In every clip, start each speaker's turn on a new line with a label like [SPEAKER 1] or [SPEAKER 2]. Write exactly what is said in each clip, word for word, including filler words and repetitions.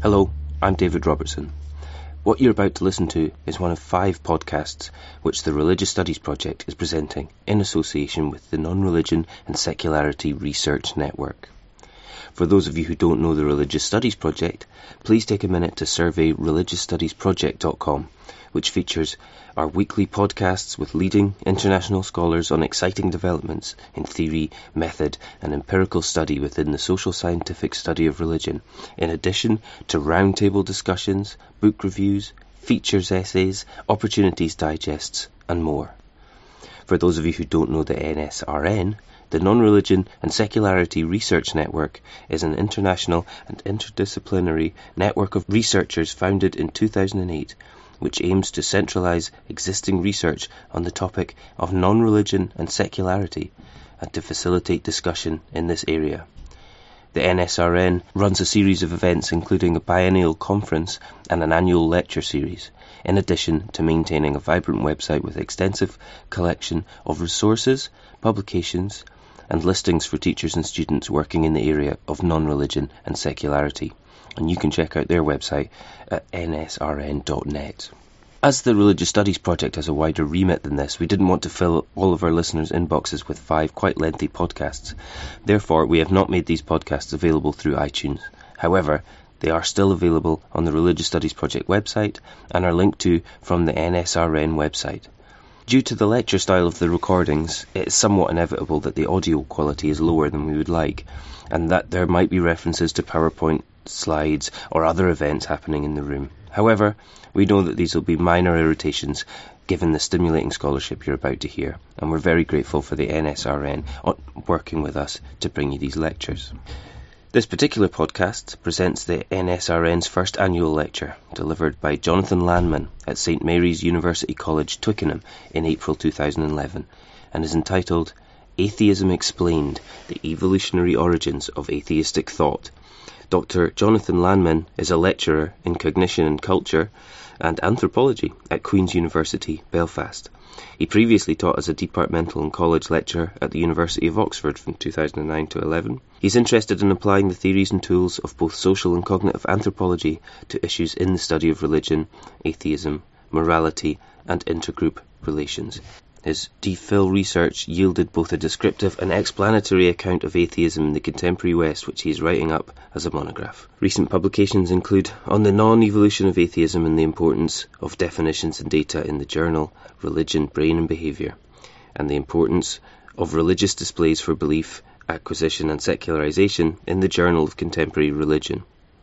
[SPEAKER 1] Hello, I'm David Robertson. What you're about to listen to is one of five podcasts which the Religious Studies Project is presenting in association with the Non-Religion and Secularity Research Network. For those of you who don't know the Religious Studies Project, please take a minute to survey religious studies project dot com, which features our weekly podcasts with leading international scholars on exciting developments in theory, method and empirical study within the social scientific study of religion, in addition to roundtable discussions, book reviews, features essays, opportunities digests and more. For those of you who don't know the N S R N, the Non-Religion and Secularity Research Network is an international and interdisciplinary network of researchers founded in two thousand eight, which aims to centralise existing research on the topic of non-religion and secularity and to facilitate discussion in this area. The N S R N runs a series of events including a biennial conference and an annual lecture series, in addition to maintaining a vibrant website with extensive collection of resources, publications and listings for teachers and students working in the area of non-religion and secularity. And you can check out their website at N S R N dot net. As the Religious Studies Project has a wider remit than this, we didn't want to fill all of our listeners' inboxes with five quite lengthy podcasts. Therefore, we have not made these podcasts available through iTunes. However, they are still available on the Religious Studies Project website and are linked to from the N S R N website. Due to the lecture style of the recordings, it is somewhat inevitable that the audio quality is lower than we would like, and that there might be references to PowerPoint slides or other events happening in the room. However, we know that these will be minor irritations given the stimulating scholarship you're about to hear, and we're very grateful for the N S R N working with us to bring you these lectures. This particular podcast presents the N S R N's first annual lecture, delivered by Jonathan Lanman at Saint Mary's University College, Twickenham in April two thousand eleven, and is entitled Atheism Explained, the Evolutionary Origins of Atheistic Thought. Doctor Jonathan Lanman is a lecturer in cognition and culture and anthropology at Queen's University, Belfast. He previously taught as a departmental and college lecturer at the University of Oxford from two thousand nine to eleven. He's interested in applying the theories and tools of both social and cognitive anthropology to issues in the study of religion, atheism, morality and intergroup relations. His D Phil research yielded both a descriptive and explanatory account of atheism in the contemporary West, which he is writing up as a monograph. Recent publications include On the Non-Evolution of Atheism and the Importance of Definitions and Data in the journal Religion, Brain and Behaviour, and the Importance of Religious Displays for Belief, Acquisition and Secularization in the Journal of Contemporary Religion.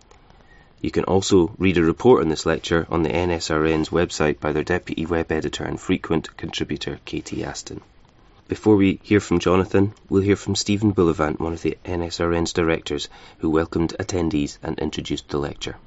[SPEAKER 1] You can also read a report on this lecture on the N S R N's website by their Deputy Web Editor and frequent contributor, Katie Aston. Before we hear from Jonathan, we'll hear from Stephen Bullivant, one of the N S R N's directors, who welcomed attendees and introduced the lecture.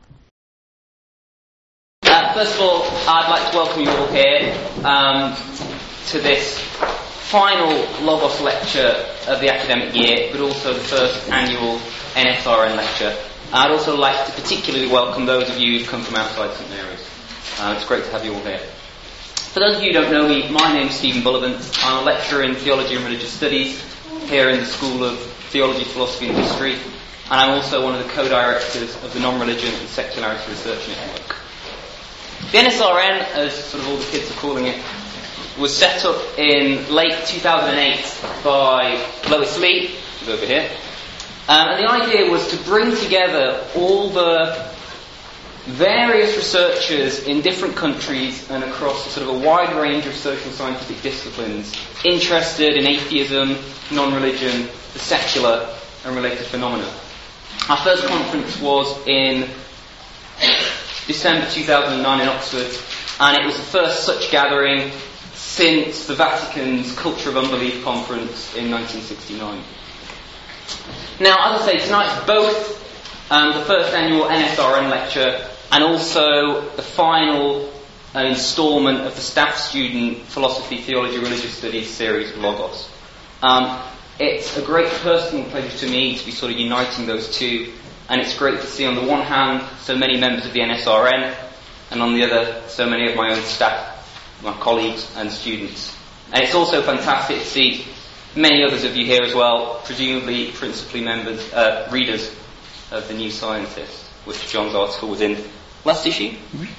[SPEAKER 2] Uh, first of all, I'd like to welcome you all here um, to this final Logos lecture of the academic year, but also the first annual N S R N lecture. I'd also like to particularly welcome those of you who've come from outside Saint Mary's. Uh, it's great to have you all here. For those of you who don't know me, my name's Stephen Bullivant. I'm a lecturer in Theology and Religious Studies here in the School of Theology, Philosophy and History, and I'm also one of the co-directors of the Non-Religion and Secularity Research Network. The N S R N, as sort of all the kids are calling it, was set up in late two thousand eight by Lois Lee, who's over here. Um, and the idea was to bring together all the various researchers in different countries and across a sort of a wide range of social scientific disciplines interested in atheism, non-religion, the secular and related phenomena. Our first conference was in December two thousand nine in Oxford, and it was the first such gathering since the Vatican's Culture of Unbelief conference in nineteen sixty-nine. Now, as I say, tonight's both um, the first annual N S R N lecture and also the final uh, instalment of the staff student Philosophy, Theology, Religious Studies series of Logos. Um, it's a great personal pleasure to me to be sort of uniting those two, and it's great to see on the one hand so many members of the N S R N, and on the other so many of my own staff, my colleagues and students. And it's also fantastic to see many others of you here as well, presumably principally members, uh, readers of The New Scientist. which John's article was in last issue.
[SPEAKER 3] Mm-hmm.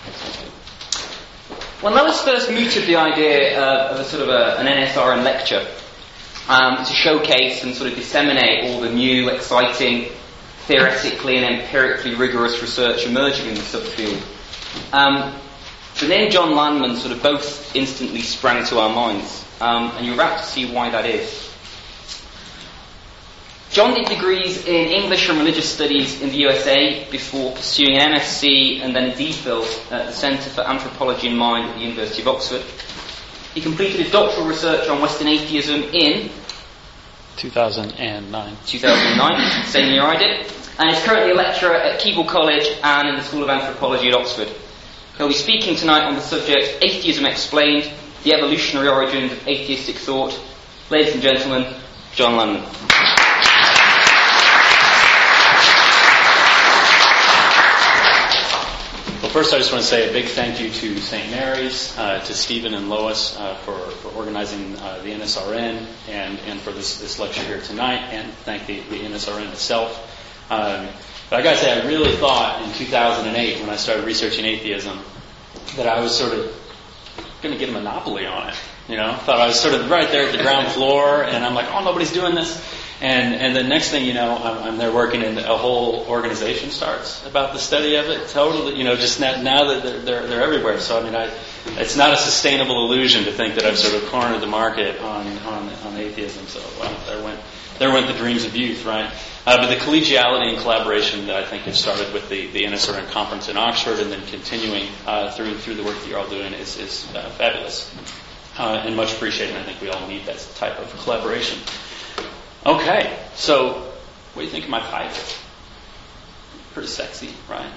[SPEAKER 2] When Lois first mooted the idea uh, of a sort of a, an N S R N lecture um, to showcase and sort of disseminate all the new, exciting, theoretically and empirically rigorous research emerging in the subfield, um, the name John Lanman sort of both instantly sprang to our minds, um, and you're about to see why that is. John did degrees in English and Religious Studies in the U S A before pursuing an M S c and then a DPhil at the Centre for Anthropology and Mind at the University of Oxford. He completed his doctoral research on Western atheism in
[SPEAKER 3] two thousand nine.
[SPEAKER 2] two thousand nine, same year I did, and is currently a lecturer at Keble College and in the School of Anthropology at Oxford. He'll be speaking tonight on the subject Atheism Explained, the Evolutionary Origins of Atheistic Thought. Ladies and gentlemen, John Lanman.
[SPEAKER 3] Well, first I just want to say a big thank you to Saint Mary's, uh, to Stephen and Lois uh, for, for organizing uh, the N S R N and, and for this, this lecture here tonight, and thank the, the N S R N itself. Um, but I got to say, I really thought in two thousand eight, when I started researching atheism, that I was sort of going to get a monopoly on it. You know, thought I was sort of right there at the ground floor, and I'm like, oh, nobody's doing this. And and the next thing you know, I'm, I'm there working, and a whole organization starts about the study of it. Totally, you know, just now, now that they're, they're they're everywhere. So I mean, I it's not a sustainable illusion to think that I've sort of cornered the market on on, on atheism. So well, there went there went the dreams of youth, right? Uh, but the collegiality and collaboration that I think has started with the, the N S R N conference in Oxford, and then continuing uh, through through the work that you're all doing, is is uh, fabulous uh, and much appreciated. And I think we all need that type of collaboration. Okay, so what do you think of my title? Pretty sexy, right?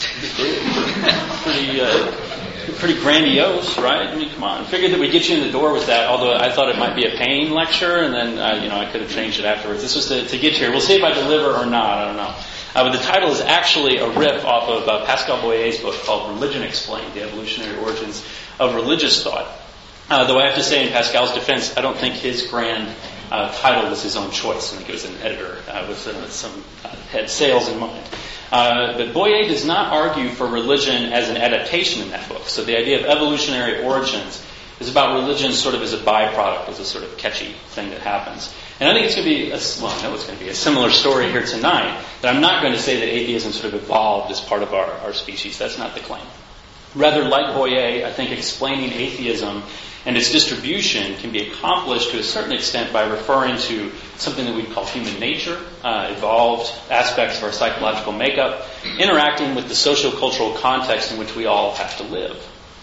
[SPEAKER 3] pretty, uh, pretty grandiose, right? I mean, come on. I figured that we'd get you in the door with that, although I thought it might be a pain lecture, and then, uh, you know, I could have changed it afterwards. This was to, to get you here. We'll see if I deliver or not, I don't know. Uh, but the title is actually a riff off of uh, Pascal Boyer's book called Religion Explained, The Evolutionary Origins of Religious Thought. Uh, though I have to say, in Pascal's defense, I don't think his grand Uh, title was his own choice. I think it was an editor uh, with uh, some uh, had sales in mind. Uh, but Boyer does not argue for religion as an adaptation in that book. So the idea of evolutionary origins is about religion sort of as a byproduct, as a sort of catchy thing that happens. And I think it's going to be, a, well, I know it's going to be a similar story here tonight, that I'm not going to say that atheism sort of evolved as part of our, our species. That's not the claim. Rather, like Boyer, I think explaining atheism and its distribution can be accomplished to a certain extent by referring to something that we call human nature, uh, evolved aspects of our psychological makeup, interacting with the socio-cultural context in which we all have to live.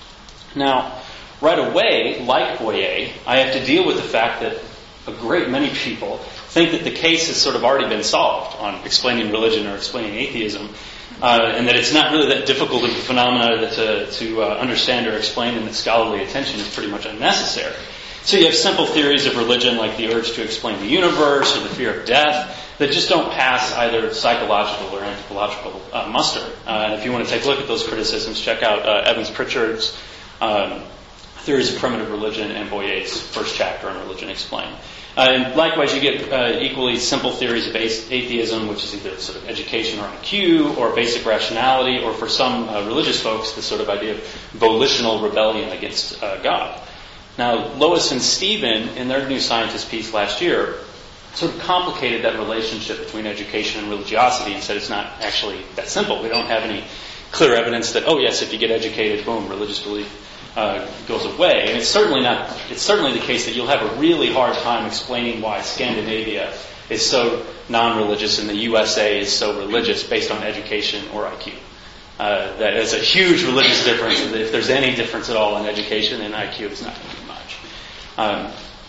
[SPEAKER 3] Now, right away, like Boyer, I have to deal with the fact that a great many people think that the case has sort of already been solved on explaining religion or explaining atheism, Uh, and that it's not really that difficult of a phenomena to, to uh, understand or explain, and that scholarly attention is pretty much unnecessary. So you have simple theories of religion like the urge to explain the universe or the fear of death that just don't pass either psychological or anthropological uh, muster. Uh, and if you want to take a look at those criticisms, check out uh, Evans Pritchard's um, Theories of Primitive Religion and Boyer's first chapter on Religion Explained. Uh, and likewise, you get uh, equally simple theories of atheism, which is either sort of education or I Q, or basic rationality, or for some uh, religious folks, the sort of idea of volitional rebellion against uh, God. Now, Lois and Stephen, in their New Scientist piece last year, sort of complicated that relationship between education and religiosity and said it's not actually that simple. We don't have any clear evidence that, oh yes, if you get educated, boom, religious belief Uh, goes away. And it's certainly not, it's certainly the case that you'll have a really hard time explaining why Scandinavia is so non-religious and the U S A is so religious based on education or I Q. Uh, that is a huge religious difference. If there's any difference at all in education and I Q, it's not going to be much. Um,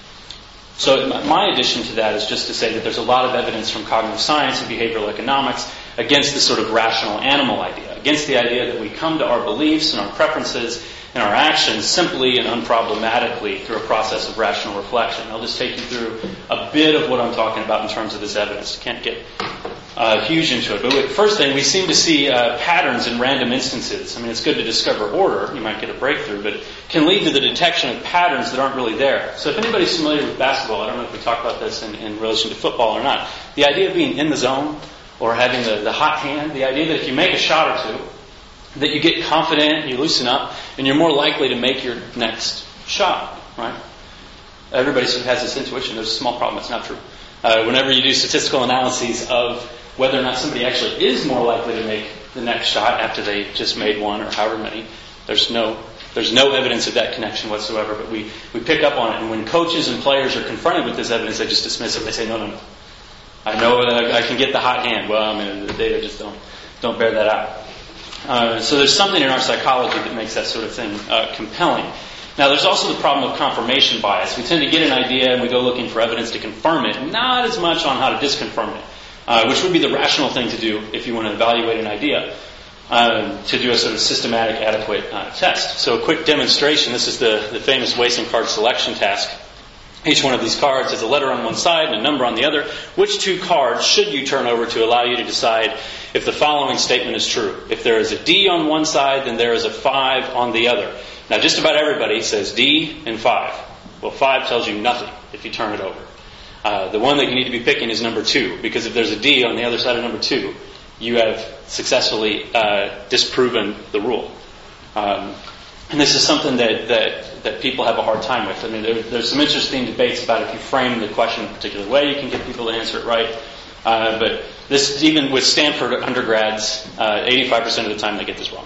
[SPEAKER 3] so my addition to that is just to say that there's a lot of evidence from cognitive science and behavioral economics against the sort of rational animal idea, against the idea that we come to our beliefs and our preferences and our actions simply and unproblematically through a process of rational reflection. I'll just take you through a bit of what I'm talking about in terms of this evidence. Can't get uh, huge into it. But first thing, we seem to see uh, patterns in random instances. I mean, it's good to discover order. You might get a breakthrough, but it can lead to the detection of patterns that aren't really there. So if anybody's familiar with basketball, I don't know if we talked about this in, in relation to football or not, the idea of being in the zone or having the, the hot hand, the idea that if you make a shot or two, that you get confident, you loosen up, and you're more likely to make your next shot, right? Everybody sort of has this intuition. There's a small problem. It's not true. Uh, whenever you do statistical analyses of whether or not somebody actually is more likely to make the next shot after they just made one or however many, there's no there's no evidence of that connection whatsoever. But we, we pick up on it. And when coaches and players are confronted with this evidence, they just dismiss it. They say, no, no, no. I know that I can get the hot hand. Well, I mean, the data just don't don't bear that out. Uh, so there's something in our psychology that makes that sort of thing uh, compelling. Now, there's also the problem of confirmation bias. We tend to get an idea and we go looking for evidence to confirm it, not as much on how to disconfirm it, uh, which would be the rational thing to do if you want to evaluate an idea, uh, to do a sort of systematic, adequate uh, test. So a quick demonstration. This is the, the famous Weyson card selection task. Each one of these cards has a letter on one side and a number on the other. Which two cards should you turn over to allow you to decide if the following statement is true? If there is a D on one side, then there is a five on the other. Now, just about everybody says D and five. Well, five tells you nothing if you turn it over. Uh, the one that you need to be picking is number two, because if there's a D on the other side of number two, you have successfully uh, disproven the rule. Um, and this is something that, that, that people have a hard time with. I mean, there, there's some interesting debates about if you frame the question in a particular way, you can get people to answer it right. Uh, but this, even with Stanford undergrads, uh, eighty-five percent of the time they get this wrong.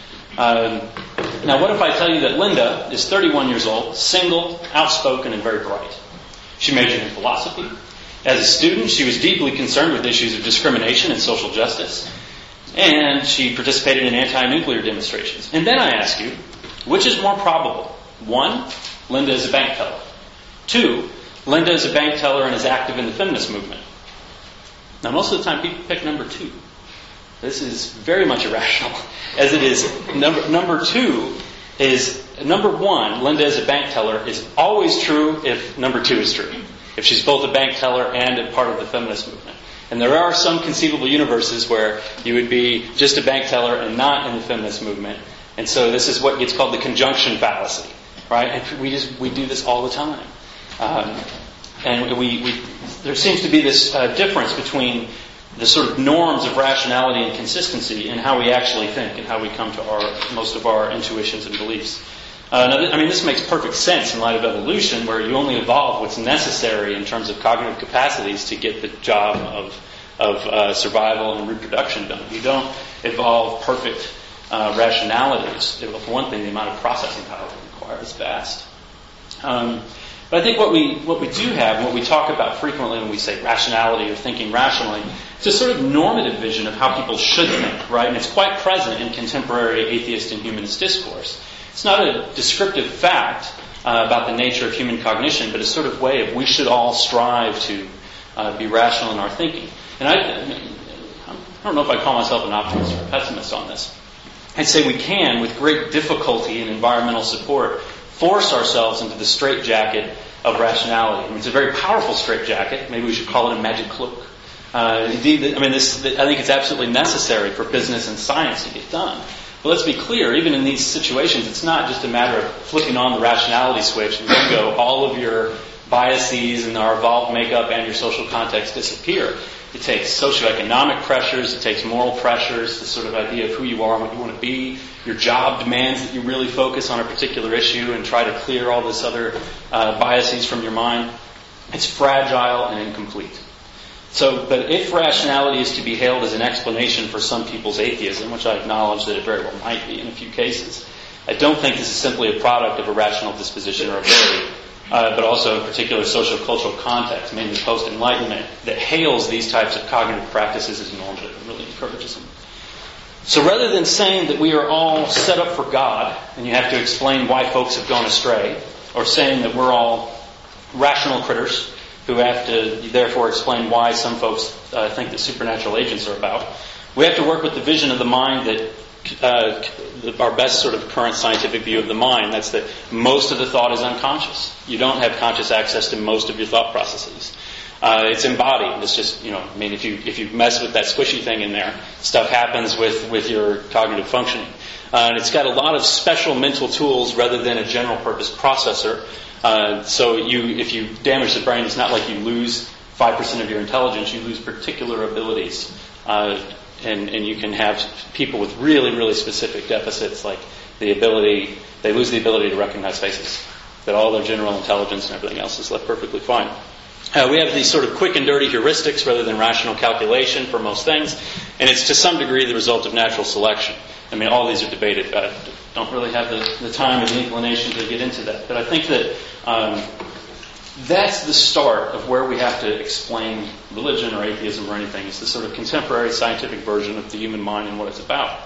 [SPEAKER 3] Um, now, what if I tell you that Linda is thirty-one years old, single, outspoken, and very bright? She majored in philosophy. As a student, she was deeply concerned with issues of discrimination and social justice. And she participated in anti-nuclear demonstrations. And then I ask you, which is more probable? One, Linda is a bank teller. Two, Linda is a bank teller and is active in the feminist movement. Now, most of the time, people pick number two. This is very much irrational, as it is. Number, number two is, number one, Linda as a bank teller is always true if number two is true. If she's both a bank teller and a part of the feminist movement. And there are some conceivable universes where you would be just a bank teller and not in the feminist movement. And so this is what gets called the conjunction fallacy, right? And we just, we do this all the time. Um, and we, we, there seems to be this uh, difference between the sort of norms of rationality and consistency in how we actually think and how we come to our most of our intuitions and beliefs. Uh, now, th- I mean, this makes perfect sense in light of evolution, where you only evolve what's necessary in terms of cognitive capacities to get the job of of uh, survival and reproduction done. You don't evolve perfect uh, rationalities. For one thing, the amount of processing power it requires is vast. Um, But I think what we what we do have, and what we talk about frequently when we say rationality or thinking rationally, is a sort of normative vision of how people should think, right? And it's quite present in contemporary atheist and humanist discourse. It's not a descriptive fact uh, about the nature of human cognition, but a sort of way of we should all strive to uh, be rational in our thinking. And I, I don't know if I call myself an optimist or a pessimist on this. I'd say we can, with great difficulty and environmental support, force ourselves into the straitjacket of rationality. I mean, it's a very powerful straitjacket. Maybe we should call it a magic cloak. Uh, indeed, I mean, this, I think it's absolutely necessary for business and science to get done. But let's be clear, even in these situations, it's not just a matter of flipping on the rationality switch and bingo, all of your biases and our evolved makeup and your social context disappear. It takes socioeconomic pressures, it takes moral pressures, the sort of idea of who you are and what you want to be. Your job demands that you really focus on a particular issue and try to clear all this other uh, biases from your mind. It's fragile and incomplete. So, but if rationality is to be hailed as an explanation for some people's atheism, which I acknowledge that it very well might be in a few cases, I don't think this is simply a product of a rational disposition or ability. Uh, but also in particular social cultural context, mainly post-enlightenment, that hails these types of cognitive practices as normative and really encourages them. So rather than saying that we are all set up for God, and you have to explain why folks have gone astray, or saying that we're all rational critters who have to therefore explain why some folks uh, think that supernatural agents are about, we have to work with the vision of the mind that Uh, the, our best sort of current scientific view of the mind, that's that most of the thought is unconscious. You don't have conscious access to most of your thought processes. Uh, it's embodied. It's just, you know, I mean, if you if you mess with that squishy thing in there, stuff happens with, with your cognitive functioning. Uh, and it's got a lot of special mental tools rather than a general purpose processor. Uh, so you if you damage the brain, it's not like you lose five percent of your intelligence. You lose particular abilities Uh, and, and you can have people with really, really specific deficits, like the ability, they lose the ability to recognize faces, that all their general intelligence and everything else is left perfectly fine. Uh, we have these sort of quick and dirty heuristics rather than rational calculation for most things, and it's to some degree the result of natural selection. I mean, all these are debated. I don't really have the, the time or the inclination to get into that, but I think that um, that's the start of where we have to explain religion or atheism or anything. It's the sort of contemporary scientific version of the human mind and what it's about.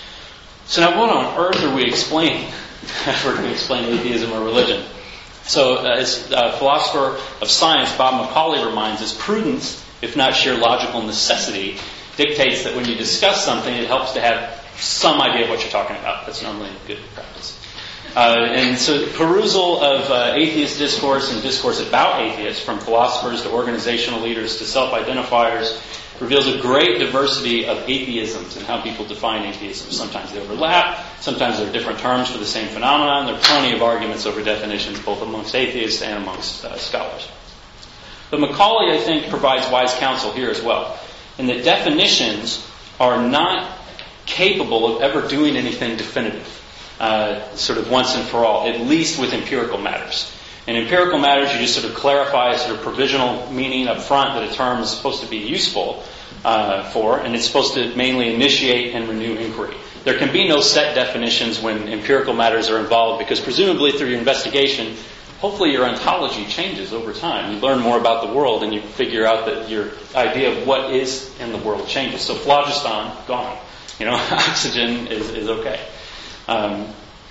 [SPEAKER 3] So now what on earth are we explaining if we're going to explain atheism or religion? So uh, as a philosopher of science, Bob Macaulay reminds us, prudence, if not sheer logical necessity, dictates that when you discuss something, it helps to have some idea of what you're talking about. That's normally good practice. Uh, and so perusal of uh, atheist discourse and discourse about atheists, from philosophers to organizational leaders to self-identifiers, reveals a great diversity of atheisms and how people define atheism. Sometimes they overlap, sometimes there are different terms for the same phenomenon. There are plenty of arguments over definitions, both amongst atheists and amongst uh, scholars. But Macaulay, I think, provides wise counsel here as well, in that definitions are not capable of ever doing anything definitive, uh, sort of once and for all, at least with empirical matters. In empirical matters, you just sort of clarify a sort of provisional meaning up front that a term is supposed to be useful uh, for, and it's supposed to mainly initiate and renew inquiry. There can be no set definitions when empirical matters are involved, because presumably through your investigation, hopefully your ontology changes over time. You learn more about the world and you figure out that your idea of what is in the world changes. So phlogiston, gone. You know, oxygen is, is okay. Um,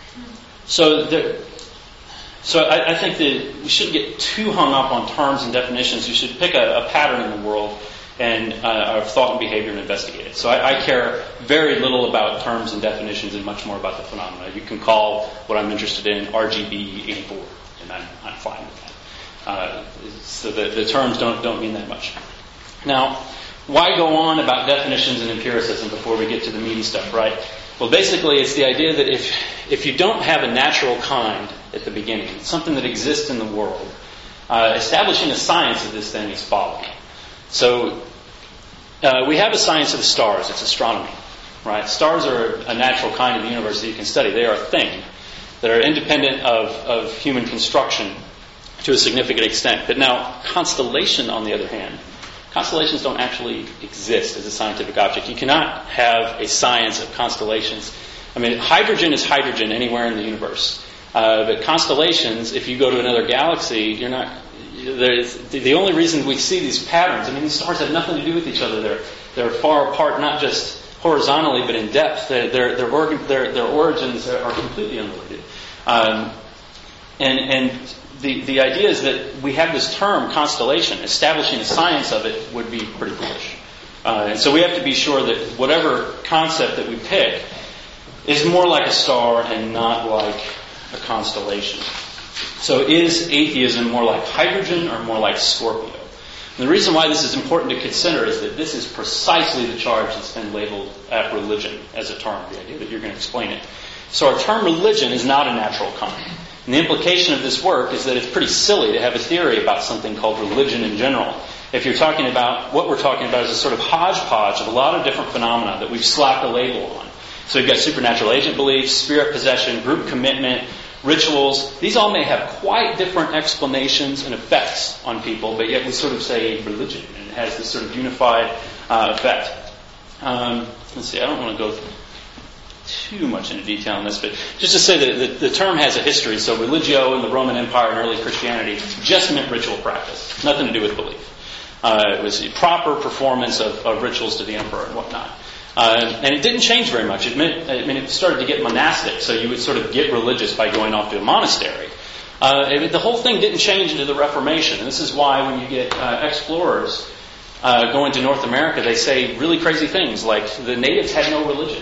[SPEAKER 3] so there... So I, I think that we shouldn't get too hung up on terms and definitions. You should pick a, a pattern in the world and uh, of thought and behavior and investigate it. So I, I care very little about terms and definitions and much more about the phenomena. You can call what I'm interested in R G B eighty-four, and I'm, I'm fine with that. Uh, so the, the terms don't don't mean that much. Now, why go on about definitions and empiricism before we get to the meaty stuff, right? Well, basically, it's the idea that if if you don't have a natural kind at the beginning, something that exists in the world, uh, establishing a science of this thing is folly. So uh, we have a science of the stars. It's astronomy, right? Stars are a natural kind of the universe that you can study. They are a thing that are independent of, of human construction to a significant extent. But now, constellation, on the other hand, constellations don't actually exist as a scientific object. You cannot have a science of constellations. I mean, hydrogen is hydrogen anywhere in the universe. Uh, but constellations, if you go to another galaxy, you're not. The only reason we see these patterns, I mean, these stars have nothing to do with each other. They're they're far apart, not just horizontally, but in depth. Their their their, organ, their, their origins are, are completely unrelated. Um, and and the the idea is that we have this term constellation. Establishing a science of it would be pretty foolish. Uh, and so we have to be sure that whatever concept that we pick is more like a star and not like a constellation. So is atheism more like hydrogen or more like Scorpio? And the reason why this is important to consider is that this is precisely the charge that's been labeled at religion as a term, the idea that you're going to explain it. So our term religion is not a natural kind. And the implication of this work is that it's pretty silly to have a theory about something called religion in general. If you're talking about, what we're talking about is a sort of hodgepodge of a lot of different phenomena that we've slapped a label on. So you've got supernatural agent beliefs, spirit possession, group commitment, rituals. These all may have quite different explanations and effects on people, but yet we sort of say religion, and it has this sort of unified uh, effect. Um, let's see, I don't want to go too much into detail on this, but just to say that the, the term has a history. So religio in the Roman Empire and early Christianity just meant ritual practice, nothing to do with belief. Uh, it was the proper performance of, of rituals to the emperor and whatnot. Uh, and it didn't change very much. It meant, I mean, it started to get monastic, so you would sort of get religious by going off to a monastery. Uh, it, the whole thing didn't change into the Reformation, and this is why when you get uh, explorers uh, going to North America, they say really crazy things like the natives had no religion.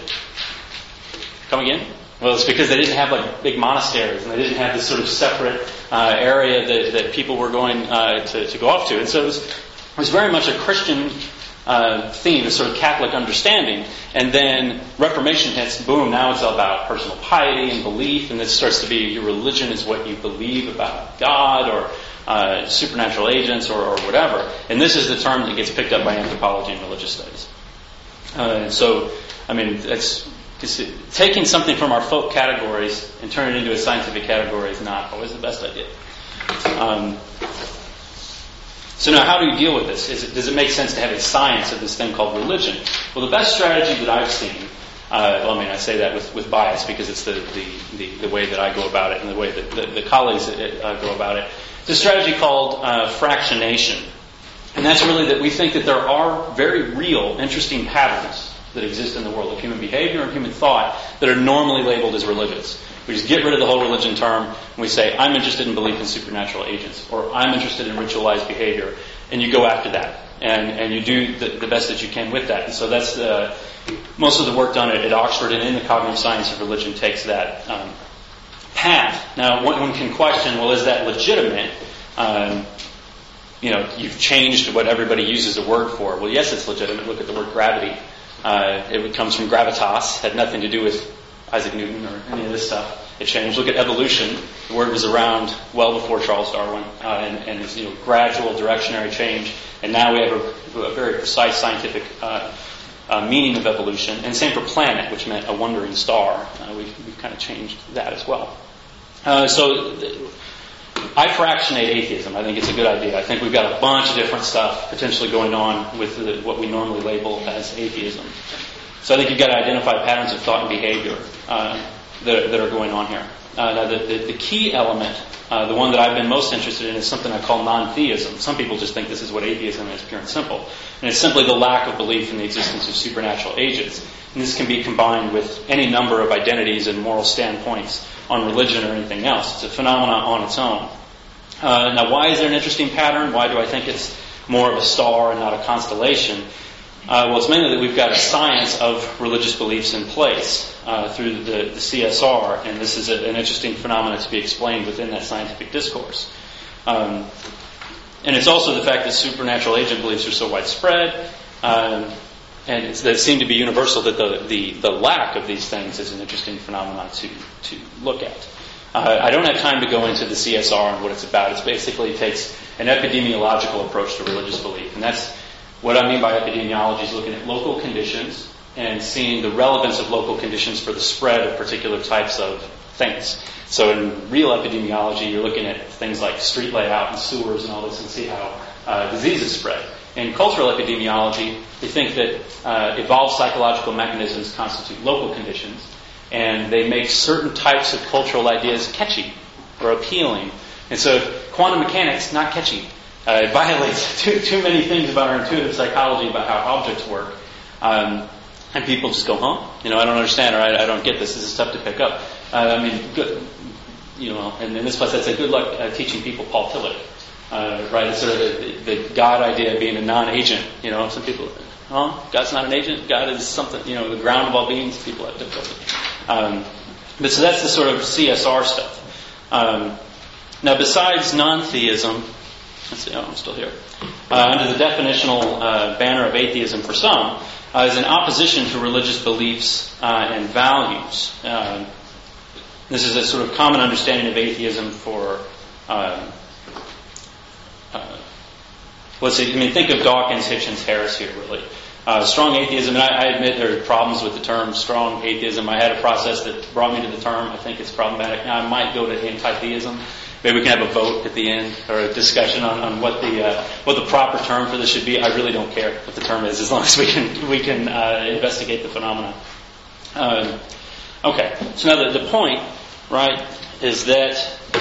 [SPEAKER 3] Come again? Well, it's because they didn't have like big monasteries, and they didn't have this sort of separate uh, area that, that people were going uh, to, to go off to, and so it was, it was very much a Christian Uh, theme, a sort of Catholic understanding, and then Reformation hits, boom, now it's all about personal piety and belief, and this starts to be your religion is what you believe about God or uh, supernatural agents or, or whatever, and this is the term that gets picked up by anthropology and religious studies. Uh, and so, I mean, it's, it's taking something from our folk categories and turning it into a scientific category is not always the best idea. Um, so now, how do you deal with this? Is it, does it make sense to have a science of this thing called religion? Well, the best strategy that I've seen, uh, well, I mean, I say that with, with bias because it's the, the, the, the way that I go about it and the way that the, the colleagues uh, go about it. It's a strategy called uh, fractionation. And that's really that we think that there are very real, interesting patterns that exist in the world of human behavior and human thought that are normally labeled as religious. We just get rid of the whole religion term and we say, I'm interested in belief in supernatural agents, or I'm interested in ritualized behavior, and you go after that. And, and you do the, the best that you can with that. And so that's uh, most of the work done at, at Oxford and in the cognitive science of religion takes that um, path. Now, one, one can question, well, is that legitimate? Um, you know, you've changed what everybody uses a word for. Well, yes, it's legitimate. Look at the word gravity. Uh, it comes from gravitas, had nothing to do with Isaac Newton or any of this stuff. It changed. Look at evolution. The word was around well before Charles Darwin, uh, and, and it's, you know, gradual directionary change. And now we have a, a very precise scientific uh, uh, meaning of evolution. And same for planet, which meant a wandering star. Uh, we've, we've kind of changed that as well. Uh, so th- I fractionate atheism. I think it's a good idea. I think we've got a bunch of different stuff potentially going on with the, what we normally label as atheism. So I think you've got to identify patterns of thought and behavior uh, that, that are going on here. Uh, now, the, the, the key element, uh, the one that I've been most interested in, is something I call non-theism. Some people just think this is what atheism is, pure and simple. And it's simply the lack of belief in the existence of supernatural agents. And this can be combined with any number of identities and moral standpoints on religion or anything else. It's a phenomenon on its own. Uh, now, why is there an interesting pattern? Why do I think it's more of a star and not a constellation? Uh, well, it's mainly that we've got a science of religious beliefs in place uh, through the, the C S R, and this is a, an interesting phenomenon to be explained within that scientific discourse. Um, and it's also the fact that supernatural agent beliefs are so widespread, um, and it's, they seem to be universal, that the, the, the lack of these things is an interesting phenomenon to, to look at. Uh, I don't have time to go into the C S R and what it's about. It's basically it takes an epidemiological approach to religious belief, and that's what I mean by epidemiology is looking at local conditions and seeing the relevance of local conditions for the spread of particular types of things. So in real epidemiology, you're looking at things like street layout and sewers and all this and see how uh, diseases spread. In cultural epidemiology, they think that uh, evolved psychological mechanisms constitute local conditions, and they make certain types of cultural ideas catchy or appealing. And so quantum mechanics, not catchy. Uh, it violates too, too many things about our intuitive psychology about how objects work. Um, and people just go, huh? You know, I don't understand, or I, I don't get this. This is tough to pick up. Uh, I mean, good, you know, and in this place I'd say good luck uh, teaching people Paul Tillich. Uh, right? It's sort of the, the God idea of being a non-agent. You know, some people, huh? God's not an agent? God is something, you know, the ground of all beings. People have difficulty. Um, but so that's the sort of C S R stuff. Um, now, besides non-theism, let's see, oh, I'm still here. Uh, under the definitional uh, banner of atheism for some, uh, is an opposition to religious beliefs uh, and values. Uh, this is a sort of common understanding of atheism for, uh, uh, let's see, I mean, think of Dawkins, Hitchens, Harris here, really. Uh, strong atheism, and I, I admit there are problems with the term strong atheism. I had a process that brought me to the term. I think it's problematic. Now, I might go to anti-theism. Maybe we can have a vote at the end or a discussion on, on what the uh, what the proper term for this should be. I really don't care what the term is, as long as we can we can uh, investigate the phenomenon. Um, okay, so now the, the point, right, is that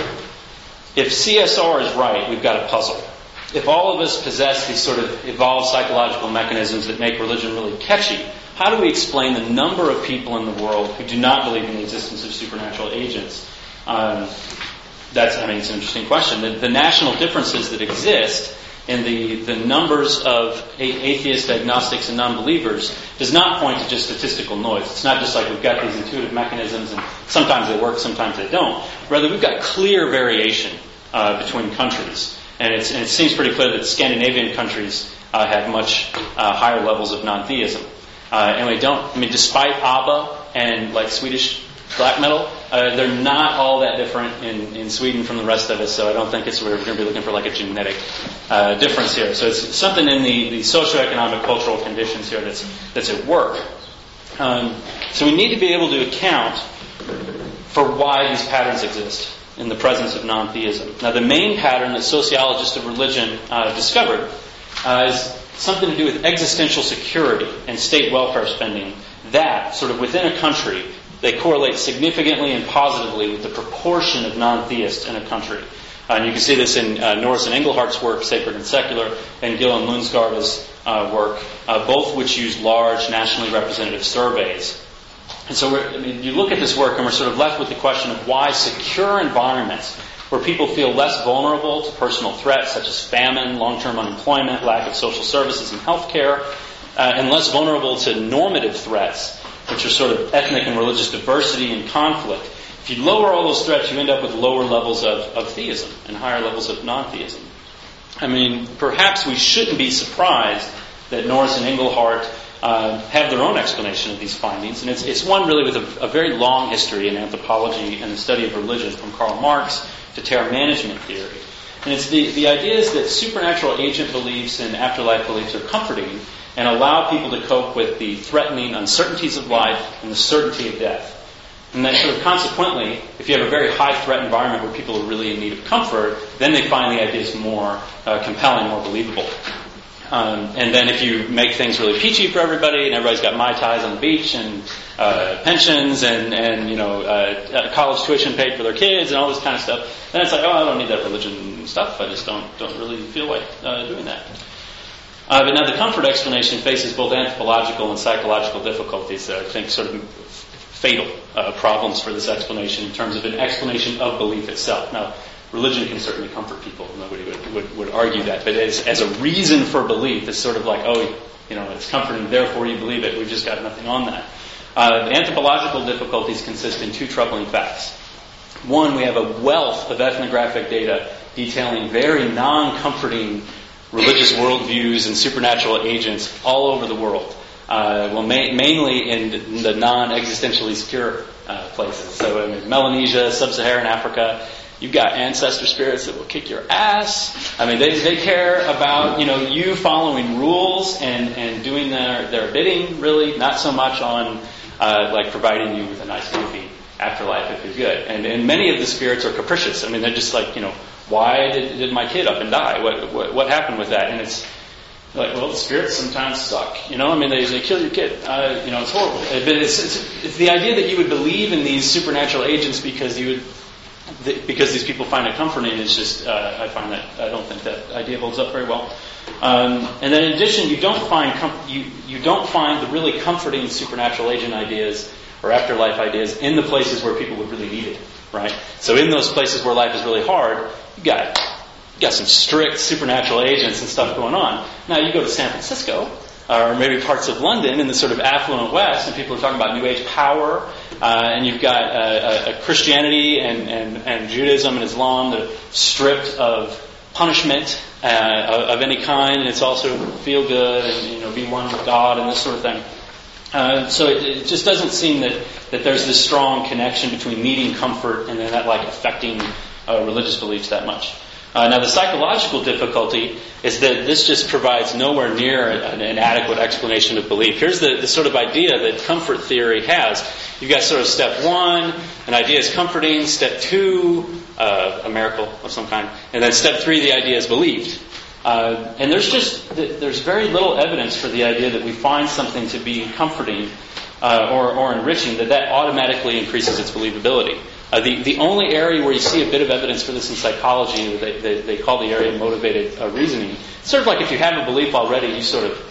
[SPEAKER 3] if C S R is right, we've got a puzzle. If all of us possess these sort of evolved psychological mechanisms that make religion really catchy, how do we explain the number of people in the world who do not believe in the existence of supernatural agents? Um, That's, I mean, it's an interesting question. The, the national differences that exist in the, the numbers of atheists, agnostics, and non-believers does not point to just statistical noise. It's not just like we've got these intuitive mechanisms and sometimes they work, sometimes they don't. Rather, we've got clear variation uh, between countries. And, it's, and it seems pretty clear that Scandinavian countries uh, have much uh, higher levels of non-theism. Uh, and we don't, I mean, despite ABBA and like Swedish black metal, Uh, they're not all that different in, in Sweden from the rest of us, so I don't think it's we're going to be looking for like a genetic uh, difference here. So it's something in the, the socioeconomic, cultural conditions here that's that's at work. Um, so we need to be able to account for why these patterns exist in the presence of non-theism. Now, the main pattern that sociologists of religion uh, discovered uh, is something to do with existential security and state welfare spending. That, sort of within a country, they correlate significantly and positively with the proportion of non-theists in a country. Uh, and you can see this in uh, Norris and Englehart's work, Sacred and Secular, and Gil and Lundsgaarde's uh, work, uh, both which use large nationally representative surveys. And so we're, I mean, you look at this work and we're sort of left with the question of why secure environments where people feel less vulnerable to personal threats such as famine, long-term unemployment, lack of social services and health care, uh, and less vulnerable to normative threats, which are sort of ethnic and religious diversity and conflict. If you lower all those threats, you end up with lower levels of, of theism and higher levels of non-theism. I mean, perhaps we shouldn't be surprised that Norris and Engelhart uh, have their own explanation of these findings. And it's, it's one really with a, a very long history in anthropology and the study of religion, from Karl Marx to terror management theory. And it's the, the idea is that supernatural agent beliefs and afterlife beliefs are comforting and allow people to cope with the threatening uncertainties of life and the certainty of death. And that sort of consequently, if you have a very high threat environment where people are really in need of comfort, then they find the ideas more uh, compelling, more believable. Um, and then if you make things really peachy for everybody, and everybody's got Mai Tais on the beach, and uh, pensions, and, and you know, uh, college tuition paid for their kids, and all this kind of stuff, then it's like, oh, I don't need that religion stuff. I just don't don't really feel like uh, doing that. Uh, but now the comfort explanation faces both anthropological and psychological difficulties that I think sort of fatal uh, problems for this explanation in terms of an explanation of belief itself. Now, religion can certainly comfort people. Nobody would, would, would argue that. But as, as a reason for belief, it's sort of like, oh, you know, it's comforting, therefore you believe it. We've just got nothing on that. Uh, the anthropological difficulties consist in two troubling facts. One, we have a wealth of ethnographic data detailing very non-comforting religious worldviews and supernatural agents all over the world. Uh, well, ma- mainly in the non-existentially secure uh, places. So in Melanesia, Sub-Saharan Africa, you've got ancestor spirits that will kick your ass. I mean, they they care about, you know, you following rules and, and doing their, their bidding, really, not so much on uh, like providing you with a nice, comfy afterlife if you're good. And, and many of the spirits are capricious. I mean, they're just like, you know, why did, did my kid up and die? What, what what happened with that? And it's like, well, the spirits sometimes suck. You know, I mean, they they kill your kid. Uh, you know, it's horrible. But it's, it's it's the idea that you would believe in these supernatural agents because you would th- because these people find it comforting is just uh, I find that I don't think that idea holds up very well. Um, and then in addition, you don't find com- you you don't find the really comforting supernatural agent ideas or afterlife ideas in the places where people would really need it. Right? So in those places where life is really hard, you got you got some strict supernatural agents and stuff going on. Now you go to San Francisco, or maybe parts of London in the sort of affluent West, and people are talking about New Age power, uh, and you've got uh, a Christianity and, and, and Judaism and Islam that are stripped of punishment uh, of, of any kind, and it's also feel good and, you know, be one with God and this sort of thing. Uh, so it, it just doesn't seem that, that there's this strong connection between needing comfort and then that like affecting uh, religious beliefs that much. Uh, now the psychological difficulty is that this just provides nowhere near an, an adequate explanation of belief. Here's the, the sort of idea that comfort theory has. You've got sort of step one, an idea is comforting. Step two, uh, a miracle of some kind. And then step three, the idea is believed. Uh, and there's just there's very little evidence for the idea that we find something to be comforting uh, or, or enriching that that automatically increases its believability. Uh, the the only area where you see a bit of evidence for this in psychology, they they, they call the area motivated uh, reasoning. It's sort of like if you have a belief already, you sort of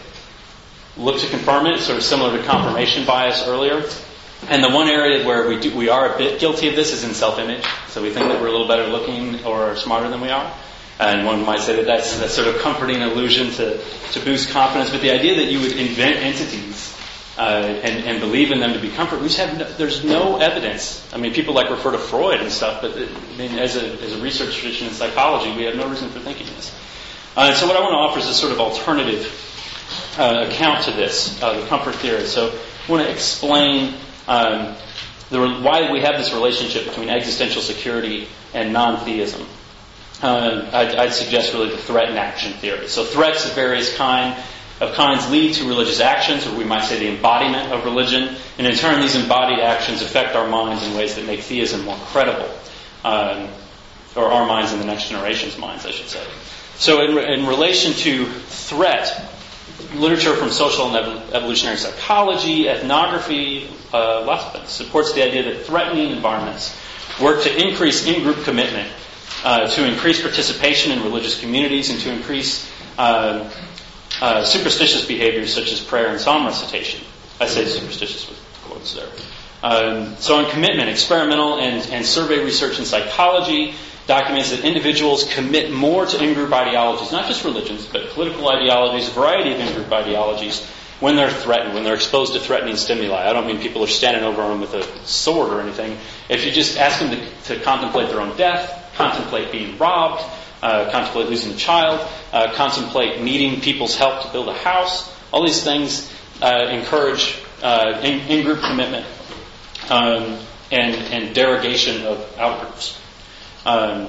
[SPEAKER 3] look to confirm it. It's sort of similar to confirmation bias earlier. And the one area where we do, we are a bit guilty of this is in self-image. So we think that we're a little better looking or smarter than we are. And one might say that that's that sort of comforting illusion to, to boost confidence. But the idea that you would invent entities uh, and, and believe in them to be comfort, we just have no, there's no evidence. I mean, people like refer to Freud and stuff, but I mean, as a as a research tradition in psychology, we have no reason for thinking this. Uh, and so what I want to offer is a sort of alternative uh, account to this, uh, the comfort theory. So I want to explain um, the, why we have this relationship between existential security and non-theism. Uh, I'd, I'd suggest really the threat and action theory. So threats of various kind of kinds lead to religious actions, or we might say the embodiment of religion, and in turn these embodied actions affect our minds in ways that make theism more credible, um, or our minds and the next generation's minds, I should say. So in, in relation to threat, literature from social and ev- evolutionary psychology, ethnography, uh, lots of things, supports the idea that threatening environments work to increase in-group commitment, uh, to increase participation in religious communities, and to increase uh, uh, superstitious behaviors such as prayer and psalm recitation. I say superstitious with quotes there. Um, so on commitment, experimental and, and survey research in psychology documents that individuals commit more to in-group ideologies, not just religions, but political ideologies, a variety of in-group ideologies, when they're threatened, when they're exposed to threatening stimuli. I don't mean people are standing over them with a sword or anything. If you just ask them to, to contemplate their own death, contemplate being robbed, uh, contemplate losing a child, uh, contemplate needing people's help to build a house, all these things uh, encourage uh, in, in-group commitment um, and, and derogation of outgroups. Um,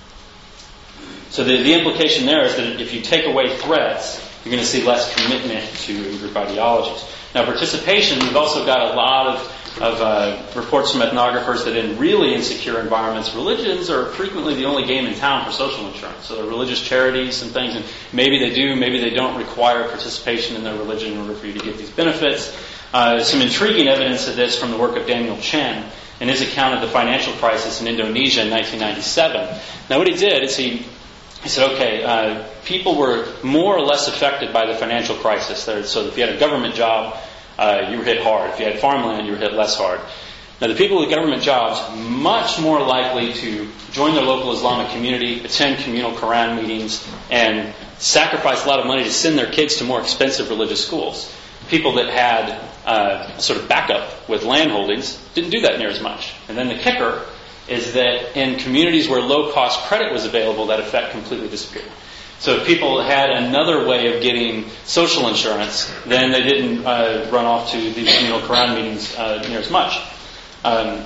[SPEAKER 3] so the, the implication there is that if you take away threats, you're going to see less commitment to in-group ideologies. Now, participation, we've also got a lot of, of uh, reports from ethnographers that in really insecure environments, religions are frequently the only game in town for social insurance. So they're religious charities and things, and maybe they do, maybe they don't require participation in their religion in order for you to get these benefits. Uh, some intriguing evidence of this from the work of Daniel Chen in his account of the financial crisis in Indonesia in nineteen ninety-seven. Now, what he did is he He said, okay, uh, people were more or less affected by the financial crisis. So if you had a government job, uh, you were hit hard. If you had farmland, you were hit less hard. Now, the people with government jobs, much more likely to join their local Islamic community, attend communal Quran meetings, and sacrifice a lot of money to send their kids to more expensive religious schools. People that had uh, sort of backup with land holdings didn't do that near as much. And then the kicker is that in communities where low-cost credit was available, that effect completely disappeared. So if people had another way of getting social insurance, then they didn't uh, run off to these communal Quran meetings uh, near as much. Um,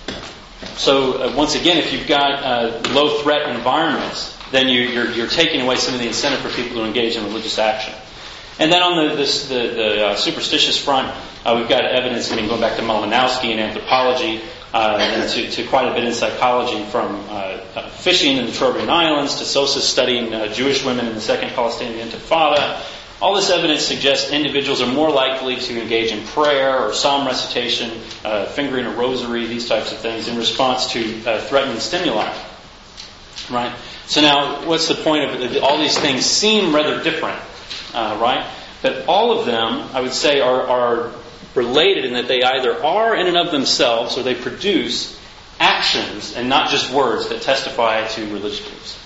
[SPEAKER 3] so uh, once again, if you've got uh, low-threat environments, then you, you're, you're taking away some of the incentive for people to engage in religious action. And then on the, this, the, the uh, superstitious front, uh, we've got evidence, I mean, going back to Malinowski in anthropology, Uh, and to, to quite a bit in psychology, from uh, uh, fishing in the Trobriand Islands to Sosa studying uh, Jewish women in the Second Palestinian Intifada. All this evidence suggests individuals are more likely to engage in prayer or psalm recitation, uh, fingering a rosary, these types of things, in response to uh, threatening stimuli. Right? So now, what's the point of it? All these things seem rather different, uh, right? But all of them, I would say, are... are related in that they either are in and of themselves or they produce actions and not just words that testify to religious beliefs.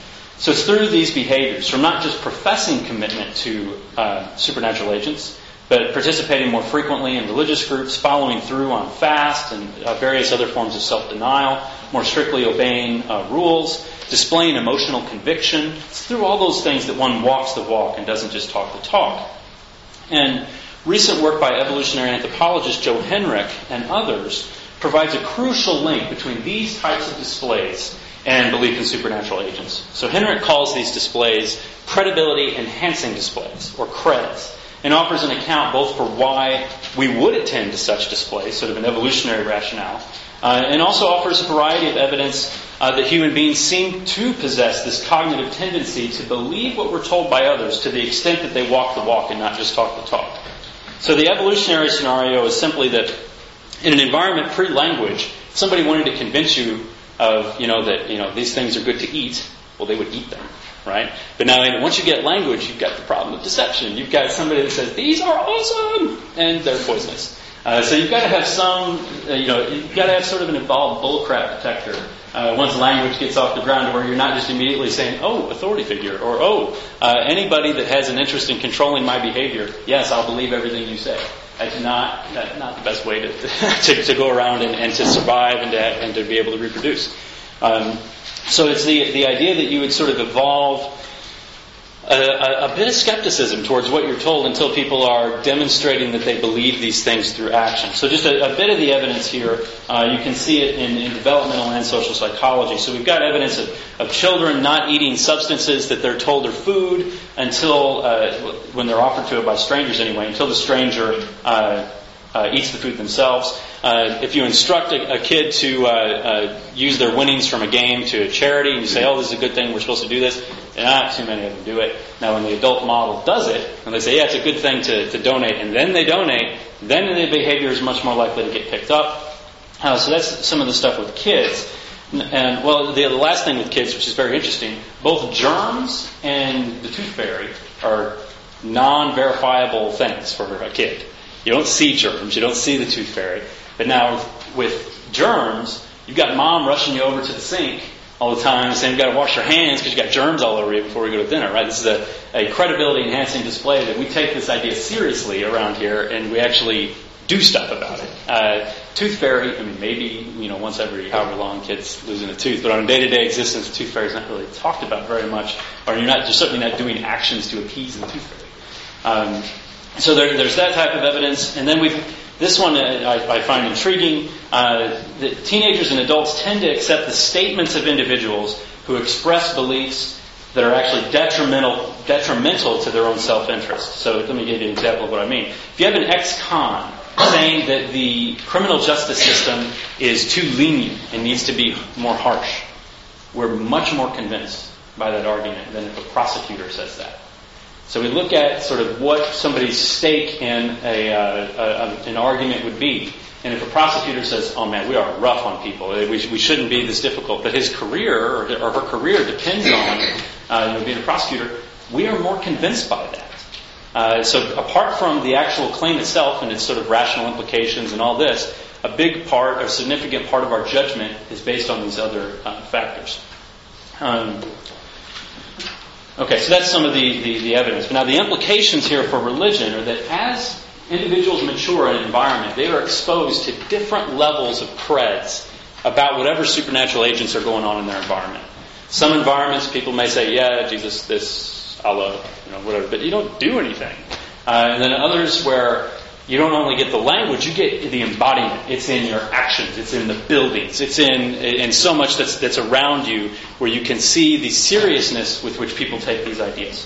[SPEAKER 3] So it's through these behaviors, from not just professing commitment to uh, supernatural agents, but participating more frequently in religious groups, following through on fast and uh, various other forms of self-denial, more strictly obeying uh, rules, displaying emotional conviction. It's through all those things that one walks the walk and doesn't just talk the talk. And recent work by evolutionary anthropologist Joe Henrich and others provides a crucial link between these types of displays and belief in supernatural agents. So Henrich calls these displays credibility-enhancing displays, or creds, and offers an account both for why we would attend to such displays, sort of an evolutionary rationale, uh, and also offers a variety of evidence uh, that human beings seem to possess this cognitive tendency to believe what we're told by others to the extent that they walk the walk and not just talk the talk. So the evolutionary scenario is simply that in an environment pre-language, if somebody wanted to convince you of, you know, that, you know, these things are good to eat, well, they would eat them, right? But now, once you get language, you've got the problem of deception. You've got somebody that says, these are awesome, and they're poisonous. Uh, so you've got to have some, uh, you know, you've got to have sort of an evolved bullcrap detector uh, once language gets off the ground, where you're not just immediately saying, oh, authority figure, or oh, uh, anybody that has an interest in controlling my behavior, yes, I'll believe everything you say. That's not that's not the best way to to, to go around and, and to survive and to, and to be able to reproduce. Um, so it's the the idea that you would sort of evolve a, a bit of skepticism towards what you're told until people are demonstrating that they believe these things through action. So just a, a bit of the evidence here, uh, you can see it in, in developmental and social psychology. So we've got evidence of, of children not eating substances that they're told are food until, uh, when they're offered to it by strangers anyway, until the stranger uh, uh, eats the food themselves. Uh, if you instruct a, a kid to uh, uh, use their winnings from a game to a charity, and you say, oh, this is a good thing, we're supposed to do this, not too many of them do it. Now, when the adult model does it, and they say, yeah, it's a good thing to, to donate, and then they donate, then the behavior is much more likely to get picked up. Uh, so that's some of the stuff with kids. And, well, the, the last thing with kids, which is very interesting, both germs and the tooth fairy are non-verifiable things for a kid. You don't see germs, you don't see the tooth fairy. But now, with germs, you've got mom rushing you over to the sink all the time and saying, you've got to wash your hands because you've got germs all over you before we go to dinner, right? This is a, a credibility-enhancing display that we take this idea seriously around here, and we actually do stuff about it. Uh, tooth fairy, I mean, maybe, you know, once every however long kids losing a tooth, but on a day-to-day existence, the tooth fairy is not really talked about very much, or you're not, you're certainly not doing actions to appease the tooth fairy. Um, so there, there's that type of evidence, and then we've This one I, I find intriguing. Uh, that teenagers and adults tend to accept the statements of individuals who express beliefs that are actually detrimental detrimental to their own self-interest. So let me give you an example of what I mean. If you have an ex-con saying that the criminal justice system is too lenient and needs to be more harsh, we're much more convinced by that argument than if a prosecutor says that. So we look at sort of what somebody's stake in a, uh, a, an argument would be. And if a prosecutor says, oh man, we are rough on people, we, we shouldn't be this difficult, but his career or, or her career depends on uh, you know, being a prosecutor, we are more convinced by that. Uh, so apart from the actual claim itself and its sort of rational implications and all this, a big part, a significant part of our judgment is based on these other uh, factors. Um, Okay, so that's some of the, the, the evidence. But now the implications here for religion are that as individuals mature in an environment, they are exposed to different levels of creds about whatever supernatural agents are going on in their environment. Some environments, people may say, yeah, Jesus, this, Allah, you know, whatever, but you don't do anything. Uh, and then others where you don't only get the language, you get the embodiment. It's in your actions. It's in the buildings. It's in in so much that's that's around you where you can see the seriousness with which people take these ideas.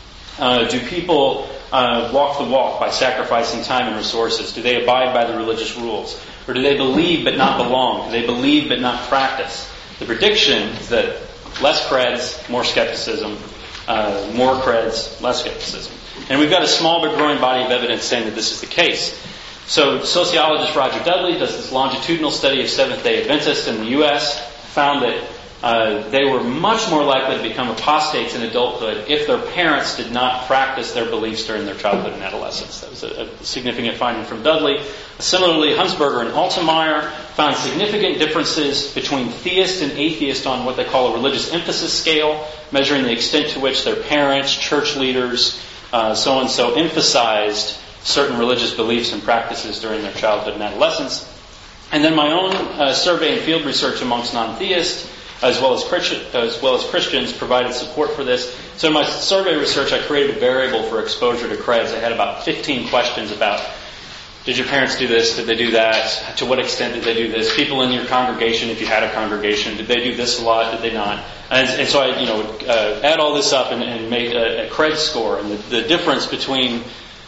[SPEAKER 3] Uh, do people uh, walk the walk by sacrificing time and resources? Do they abide by the religious rules? Or do they believe but not belong? Do they believe but not practice? The prediction is that less creds, more skepticism. Uh, more creds, less skepticism. And we've got a small but growing body of evidence saying that this is the case. So sociologist Roger Dudley does this longitudinal study of Seventh-day Adventists in the U S, found that uh, they were much more likely to become apostates in adulthood if their parents did not practice their beliefs during their childhood and adolescence. That was a, a significant finding from Dudley. Similarly, Hunsberger and Altemeyer found significant differences between theist and atheist on what they call a religious emphasis scale, measuring the extent to which their parents, church leaders, uh, so and so emphasized certain religious beliefs and practices during their childhood and adolescence. And then my own uh, survey and field research amongst non-theists, as well as Christian, as well as Christians, provided support for this. So in my survey research, I created a variable for exposure to creds. I had about fifteen questions about: did your parents do this? Did they do that? To what extent did they do this? People in your congregation, if you had a congregation, did they do this a lot? Did they not? And, and so I, you know, uh, add all this up and, and made a, a cred score. And the, the difference between,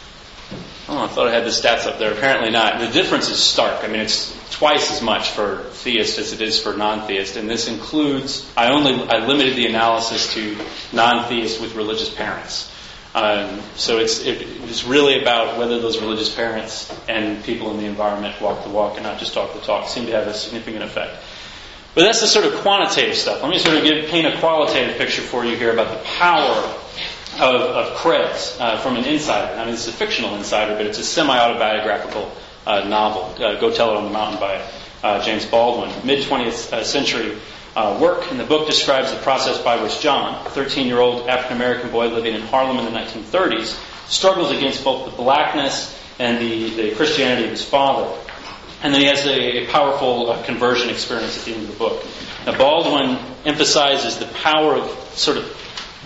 [SPEAKER 3] oh, I thought I had the stats up there. Apparently not. The difference is stark. I mean, it's twice as much for theists as it is for non-theists. And this includes, I only, I limited the analysis to non-theists with religious parents. Um, so it's it, it's really about whether those religious parents and people in the environment walk the walk and not just talk the talk. Seem to have a significant effect. But that's the sort of quantitative stuff. Let me sort of give, paint a qualitative picture for you here about the power of, of creds uh, from an insider. I mean, it's a fictional insider, but it's a semi-autobiographical uh, novel. Uh, Go Tell It on the Mountain by uh, James Baldwin. mid-twentieth uh, century Uh, work, and the book describes the process by which John, a thirteen-year-old African-American boy living in Harlem in the nineteen thirties, struggles against both the blackness and the, the Christianity of his father. And then he has a, a powerful uh, conversion experience at the end of the book. Now, Baldwin emphasizes the power of sort of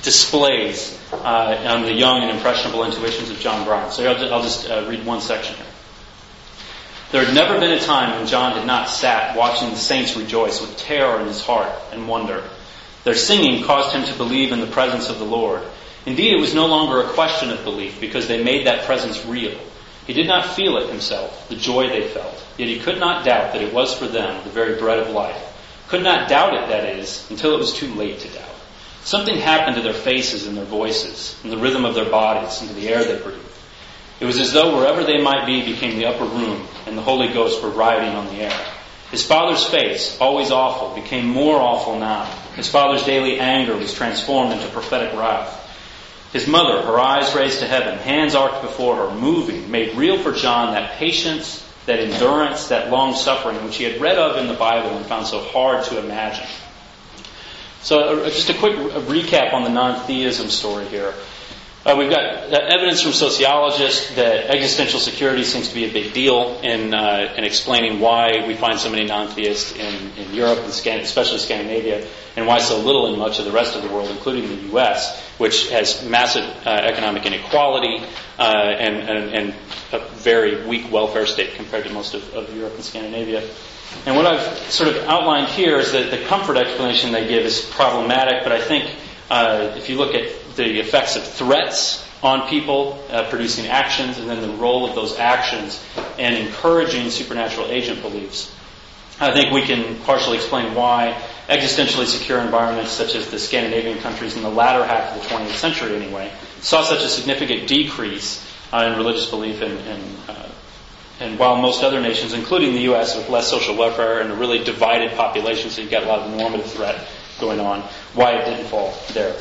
[SPEAKER 3] displays uh, on the young and impressionable intuitions of John Bryan. So I'll just, I'll just uh, read one section here. There had never been a time when John had not sat watching the saints rejoice with terror in his heart and wonder. Their singing caused him to believe in the presence of the Lord. Indeed, it was no longer a question of belief because they made that presence real. He did not feel it himself, the joy they felt, yet he could not doubt that it was for them the very bread of life. Could not doubt it, that is, until it was too late to doubt. Something happened to their faces and their voices, and the rhythm of their bodies, and to the air they breathed. It was as though wherever they might be became the upper room, and the Holy Ghost were riding on the air. His father's face, always awful, became more awful now. His father's daily anger was transformed into prophetic wrath. His mother, her eyes raised to heaven, hands arched before her, moving, made real for John that patience, that endurance, that long-suffering, which he had read of in the Bible and found so hard to imagine. So uh, just a quick recap on the non-theism story here. Uh, we've got uh, evidence from sociologists that existential security seems to be a big deal in, uh, in explaining why we find so many non-theists in, in Europe, and Scan- especially Scandinavia, and why so little in much of the rest of the world, including the U S, which has massive uh, economic inequality uh, and, and, and a very weak welfare state compared to most of, of Europe and Scandinavia. And what I've sort of outlined here is that the comfort explanation they give is problematic, but I think uh, if you look at the effects of threats on people, uh, producing actions, and then the role of those actions and encouraging supernatural agent beliefs, I think we can partially explain why existentially secure environments such as the Scandinavian countries in the latter half of the twentieth century anyway saw such a significant decrease uh, in religious belief, and, and, uh, and while most other nations, including the U S with less social welfare and a really divided population, so you've got a lot of normative threat going on, why it didn't fall there.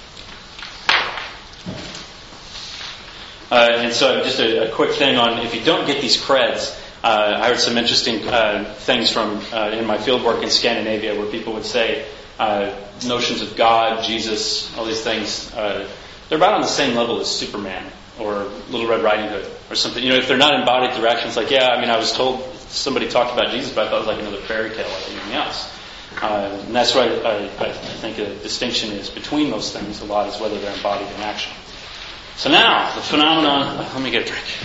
[SPEAKER 3] Uh, and so just a, a quick thing on if you don't get these creds, uh, I heard some interesting uh, things from uh, in my fieldwork in Scandinavia where people would say uh, notions of God, Jesus, all these things, uh, they're about on the same level as Superman or Little Red Riding Hood or something. You know, if they're not embodied directions, like, yeah, I mean, I was told somebody talked about Jesus, but I thought it was like another fairy tale like anything else. Uh, and that's why I, I think a distinction is between those things a lot is whether they're embodied in action. So now, the phenomenon... Let me get a drink.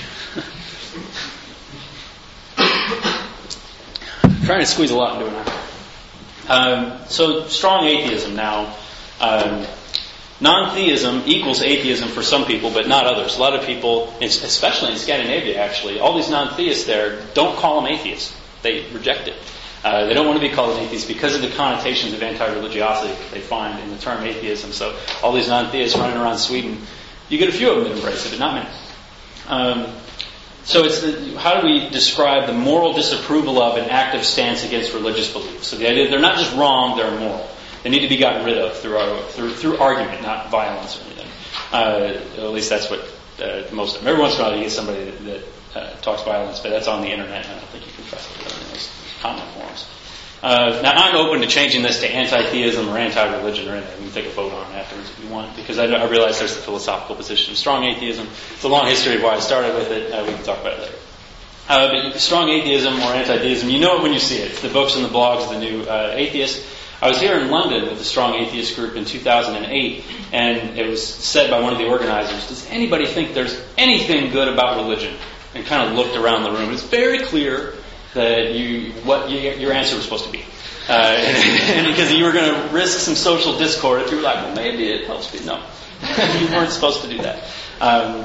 [SPEAKER 3] I'm trying to squeeze a lot into an hour. Um, so, strong atheism now. Um, non-theism equals atheism for some people, but not others. A lot of people, especially in Scandinavia actually, all these non-theists there don't call them atheists. They reject it. Uh, they don't want to be called an atheist because of the connotations of anti-religiosity they find in the term atheism. So all these non-theists running around Sweden, you get a few of them that embrace it, but not many. Um, so it's the, how do we describe the moral disapproval of an active stance against religious beliefs? So the idea that they're not just wrong, they're immoral. They need to be gotten rid of through our, through, through argument, not violence or anything. Uh, at least that's what uh, most of them. Every once in a while you get somebody that, that uh, talks violence, but that's on the internet, and I don't think you can trust it in those comment forums. Uh, now, I'm open to changing this to anti-theism or anti-religion or anything. We can take a vote on it afterwards if you want, because I, I realize there's the philosophical position of strong atheism. It's a long history of why I started with it. Uh, we can talk about it later. Uh, but strong atheism or anti-theism, you know it when you see it. It's the books and the blogs of the new uh, atheist. I was here in London with the Strong Atheist group in two thousand eight, and it was said by one of the organizers, does anybody think there's anything good about religion? And kind of looked around the room. It's very clear that you what you, your answer was supposed to be. Uh, and, and because you were going to risk some social discord if you were like, well, maybe it helps me. No. You weren't supposed to do that. Um,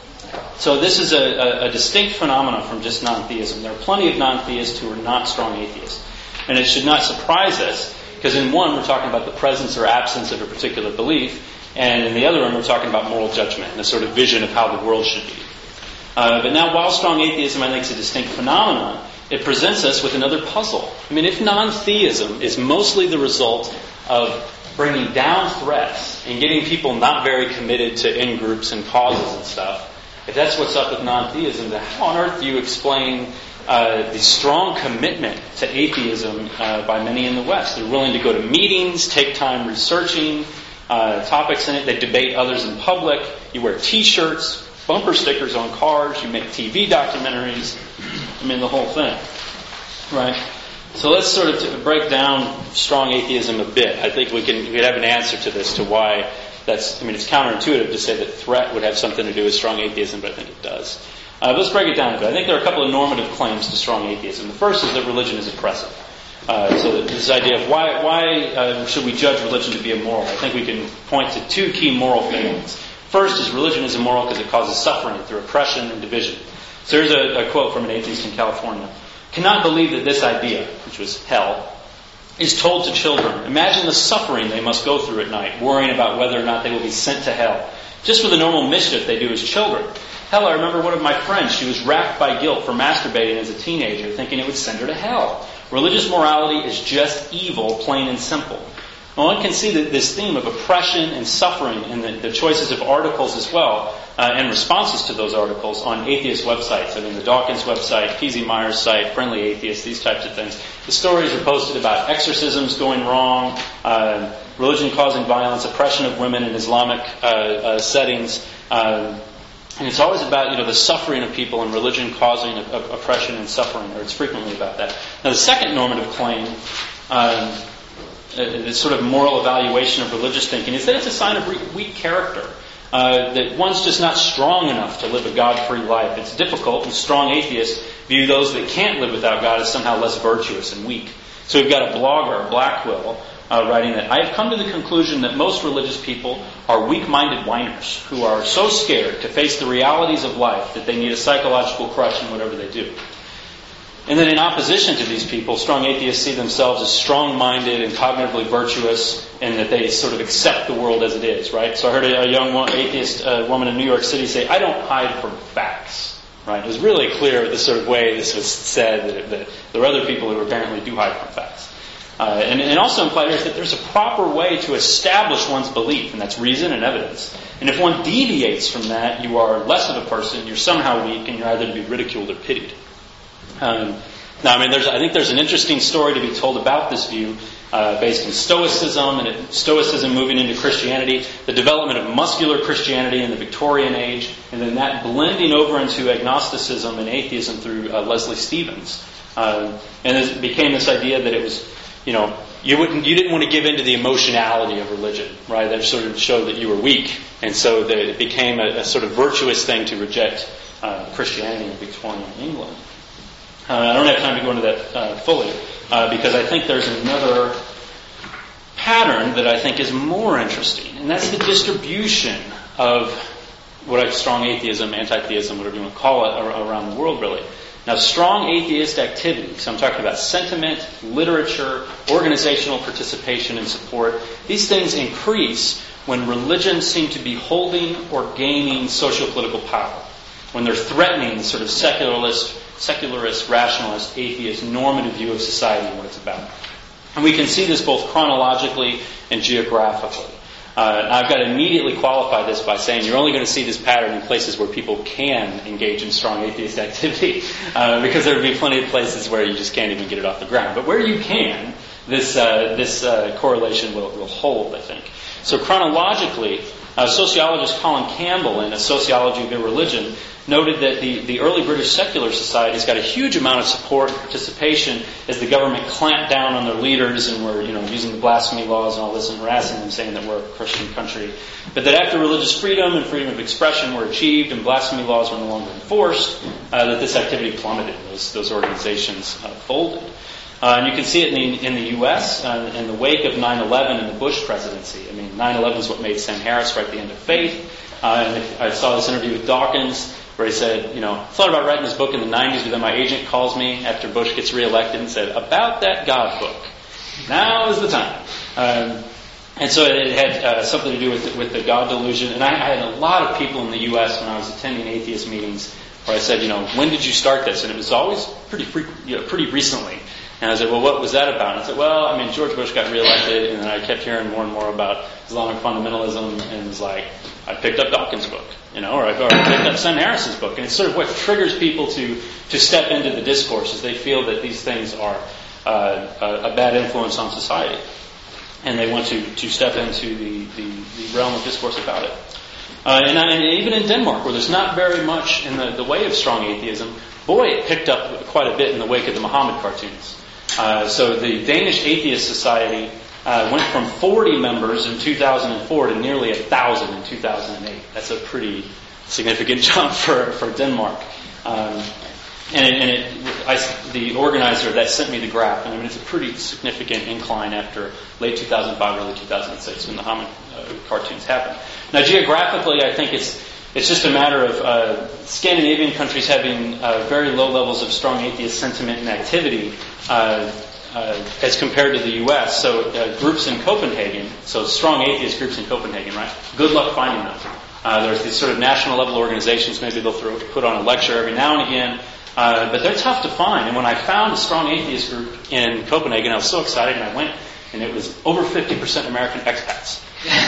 [SPEAKER 3] so this is a, a, a distinct phenomenon from just non-theism. There are plenty of non-theists who are not strong atheists. And it should not surprise us, because in one we're talking about the presence or absence of a particular belief, and in the other one we're talking about moral judgment and a sort of vision of how the world should be. Uh, but now, while strong atheism, I think, is a distinct phenomenon, it presents us with another puzzle. I mean, if non-theism is mostly the result of bringing down threats and getting people not very committed to in-groups and causes and stuff, if that's what's up with non-theism, then how on earth do you explain uh, the strong commitment to atheism uh, by many in the West? They're willing to go to meetings, take time researching uh, topics in it. They debate others in public. You wear T-shirts, bumper stickers on cars. You make T V documentaries. I mean, the whole thing. Right? So let's sort of t- break down strong atheism a bit. I think we can we have an answer to this, to why that's, I mean, it's counterintuitive to say that threat would have something to do with strong atheism, but I think it does. Uh, let's break it down a bit. I think there are a couple of normative claims to strong atheism. The first is that religion is oppressive. Uh, so this idea of why why uh, should we judge religion to be immoral? I think we can point to two key moral failings. First is religion is immoral because it causes suffering through oppression and division. So here's a, a quote from an atheist in California. Cannot believe that this idea, which was hell, is told to children. Imagine the suffering they must go through at night, worrying about whether or not they will be sent to hell, just for the normal mischief they do as children. Hell, I remember one of my friends, she was racked by guilt for masturbating as a teenager, thinking it would send her to hell. Religious morality is just evil, plain and simple. Well, one can see that this theme of oppression and suffering in the, the choices of articles as well, uh, and responses to those articles on atheist websites. I mean, the Dawkins website, P Z Myers' site, Friendly Atheist, these types of things. The stories are posted about exorcisms going wrong, uh, religion causing violence, oppression of women in Islamic uh, uh, settings. Uh, and it's always about, you know, the suffering of people and religion causing a, a, oppression and suffering, or it's frequently about that. Now, the second normative claim, um, this sort of moral evaluation of religious thinking, is that it's a sign of weak character. Uh, that one's just not strong enough to live a God-free life. It's difficult, and strong atheists view those that can't live without God as somehow less virtuous and weak. So we've got a blogger, Blackwell, uh, writing that, I have come to the conclusion that most religious people are weak-minded whiners who are so scared to face the realities of life that they need a psychological crutch in whatever they do. And then in opposition to these people, strong atheists see themselves as strong-minded and cognitively virtuous, and that they sort of accept the world as it is, right? So I heard a, a young atheist uh, woman in New York City say, I don't hide from facts, right? It was really clear the sort of way this was said, that, that there are other people who apparently do hide from facts. Uh, and, and also implied is that there's a proper way to establish one's belief, and that's reason and evidence. And if one deviates from that, you are less of a person, you're somehow weak, and you're either to be ridiculed or pitied. Um, now, I mean, there's, I think there's an interesting story to be told about this view, uh, based in Stoicism, and it, Stoicism moving into Christianity, the development of muscular Christianity in the Victorian age, and then that blending over into agnosticism and atheism through uh, Leslie Stevens. Uh, and it became this idea that it was, you know, you wouldn't, you didn't want to give in to the emotionality of religion, right? That sort of showed that you were weak, and so that it became a, a sort of virtuous thing to reject uh, Christianity in Victorian England. Uh, I don't have time to go into that uh, fully, uh, because I think there's another pattern that I think is more interesting, and that's the distribution of what I strong atheism, anti-theism, whatever you want to call it, around the world, really. Now, strong atheist activity, so I'm talking about sentiment, literature, organizational participation and support, these things increase when religions seem to be holding or gaining socio-political power, when they're threatening the sort of secularist, secularist, rationalist, atheist, normative view of society and what it's about. And we can see this both chronologically and geographically. Uh, I've got to immediately qualify this by saying you're only going to see this pattern in places where people can engage in strong atheist activity, uh, because there will be plenty of places where you just can't even get it off the ground. But where you can, this uh, this uh, correlation will, will hold, I think. So chronologically, uh, sociologist Colin Campbell, in A Sociology of Irreligion, noted that the, the early British secular societies got a huge amount of support and participation as the government clamped down on their leaders and were, you know, using the blasphemy laws and all this and harassing them, saying that we're a Christian country. But that after religious freedom and freedom of expression were achieved and blasphemy laws were no longer enforced, uh, that this activity plummeted. Those, those organizations uh, folded. Uh, and you can see it in the, in the U S uh, in the wake of nine eleven and the Bush presidency. I mean, nine eleven is what made Sam Harris write The End of Faith. Uh, and I saw this interview with Dawkins where he said, you know, I thought about writing this book in the nineties, but then my agent calls me after Bush gets reelected and said, about that God book. Now is the time. Um, and so it had uh, something to do with the, with the God delusion. And I, I had a lot of people in the U S when I was attending atheist meetings where I said, you know, when did you start this? And it was always pretty frequent, you know, pretty recently. And I said, well, what was that about? And I said, well, I mean, George Bush got reelected, and then I kept hearing more and more about Islamic fundamentalism, and it was like, I picked up Dawkins' book, you know, or I, or I picked up Sam Harris's book. And it's sort of what triggers people to, to step into the discourse, is they feel that these things are uh, a, a bad influence on society. And they want to, to step into the, the, the realm of discourse about it. Uh, and, and even in Denmark, where there's not very much in the, the way of strong atheism, boy, it picked up quite a bit in the wake of the Muhammad cartoons. Uh, so the Danish Atheist Society uh, went from forty members in two thousand four to nearly one thousand in two thousand eight. That's a pretty significant jump for, for Denmark. Um, and it, and it, I, the organizer that sent me the graph, and I mean, it's a pretty significant incline after late two thousand five, early two thousand six, when the Hamann uh, cartoons happened. Now, geographically, I think it's it's just a matter of uh, Scandinavian countries having uh, very low levels of strong atheist sentiment and activity uh, uh, as compared to the U S. So uh, groups in Copenhagen, so strong atheist groups in Copenhagen, right? Good luck finding them. Uh, there's these sort of national level organizations. Maybe they'll throw, put on a lecture every now and again. Uh, but they're tough to find. And when I found a strong atheist group in Copenhagen, I was so excited, and I went, and it was over fifty percent American expats.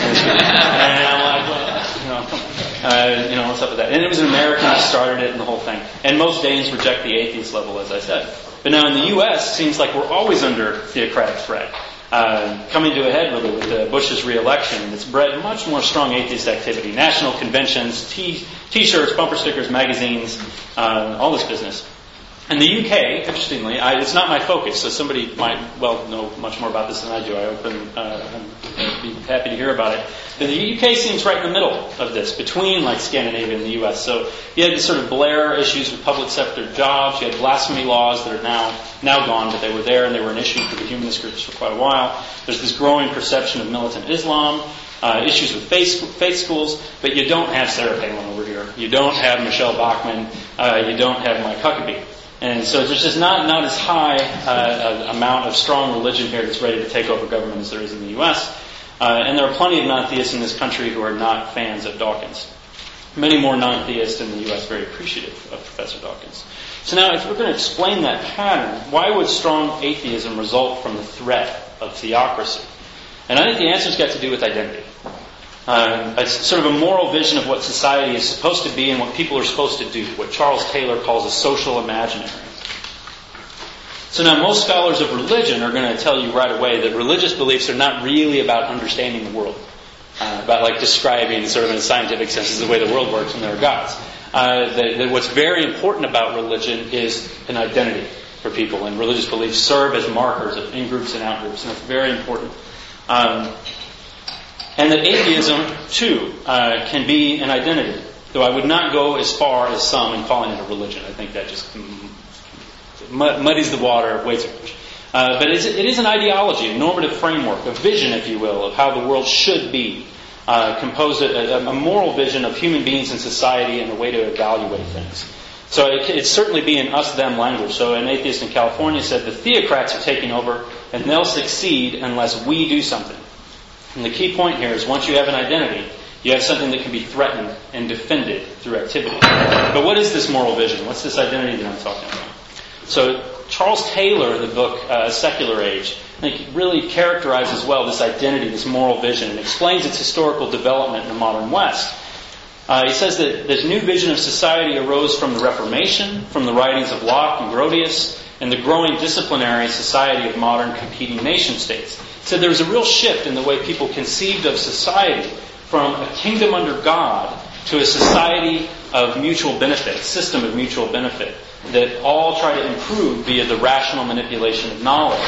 [SPEAKER 3] And I'm like, well, you know, come on. Uh, you know, what's up with that? And it was an American who started it and the whole thing. And most Danes reject the atheist level, as I said. But now in the U S, it seems like we're always under theocratic threat. Uh, coming to a head really with uh, Bush's re-election, and it's bred much more strong atheist activity. National conventions, t- t-shirts, bumper stickers, magazines, uh, all this business. In the U K, interestingly, I, it's not my focus, so somebody might well know much more about this than I do. I open, uh, I'd be happy to hear about it. But the U K seems right in the middle of this, between like Scandinavia and the U S. So you had this sort of Blair issues with public sector jobs. You had blasphemy laws that are now now gone, but they were there and they were an issue for the humanist groups for quite a while. There's this growing perception of militant Islam. Uh, issues with faith, faith schools, but you don't have Sarah Palin over here. You don't have Michelle Bachmann. Uh, you don't have Mike Huckabee. And so there's just not, not as high uh, amount of strong religion here that's ready to take over government as there is in the U S. Uh, and there are plenty of non-theists in this country who are not fans of Dawkins. Many more non-theists in the U S very appreciative of Professor Dawkins. So now if we're going to explain that pattern, why would strong atheism result from the threat of theocracy? And I think the answer's got to do with identity. Uh, it's sort of a moral vision of what society is supposed to be and what people are supposed to do, what Charles Taylor calls a social imaginary. So now most scholars of religion are going to tell you right away that religious beliefs are not really about understanding the world, uh, about like describing sort of in a scientific sense is the way the world works and there are gods. Uh, that, that what's very important about religion is an identity for people, and religious beliefs serve as markers of in-groups and out-groups, and it's very important. Um, And that atheism, too, uh, can be an identity. Though I would not go as far as some in calling it a religion. I think that just muddies the water way too much. Uh, but it's, it is an ideology, a normative framework, a vision, if you will, of how the world should be. Uh, composed a, a moral vision of human beings and society and a way to evaluate things. So it, it's certainly be an us-them language. So an atheist in California said the theocrats are taking over and they'll succeed unless we do something. And the key point here is once you have an identity, you have something that can be threatened and defended through activity. But what is this moral vision? What's this identity that I'm talking about? So Charles Taylor, in the book uh, Secular Age, I think really characterizes well this identity, this moral vision, and explains its historical development in the modern West. Uh, he says that this new vision of society arose from the Reformation, from the writings of Locke and Grotius, and the growing disciplinary society of modern competing nation-states. He said there was a real shift in the way people conceived of society from a kingdom under God to a society of mutual benefit, a system of mutual benefit, that all try to improve via the rational manipulation of knowledge.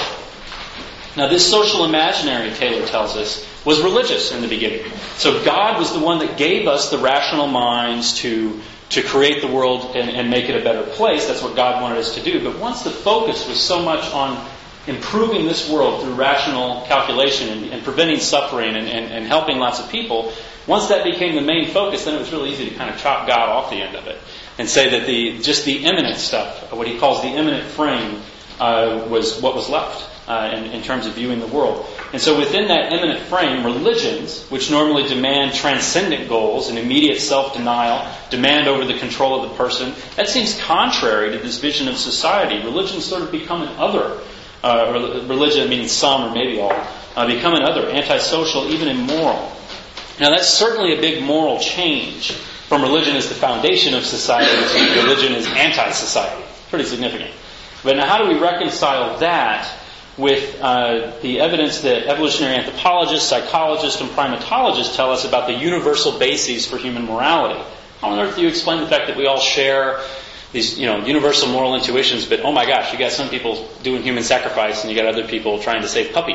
[SPEAKER 3] Now this social imaginary, Taylor tells us, was religious in the beginning. So God was the one that gave us the rational minds to to create the world and, and make it a better place. That's what God wanted us to do. But once the focus was so much on improving this world through rational calculation and, and preventing suffering and, and, and helping lots of people, once that became the main focus, then it was really easy to kind of chop God off the end of it and say that the just the immanent stuff, what he calls the immanent frame, uh, was what was left. Uh, in, in terms of viewing the world. And so within that immanent frame, religions, which normally demand transcendent goals and immediate self-denial, demand over the control of the person, that seems contrary to this vision of society. Religions sort of become an other. Uh, religion, meaning some or maybe all, uh, become an other, antisocial, even immoral. Now that's certainly a big moral change from religion as the foundation of society to religion as anti-society. Pretty significant. But now how do we reconcile that with uh, the evidence that evolutionary anthropologists, psychologists, and primatologists tell us about the universal bases for human morality? How on earth do you explain the fact that we all share these, you know, universal moral intuitions, but oh my gosh, you got some people doing human sacrifice and you got other people trying to save puppies?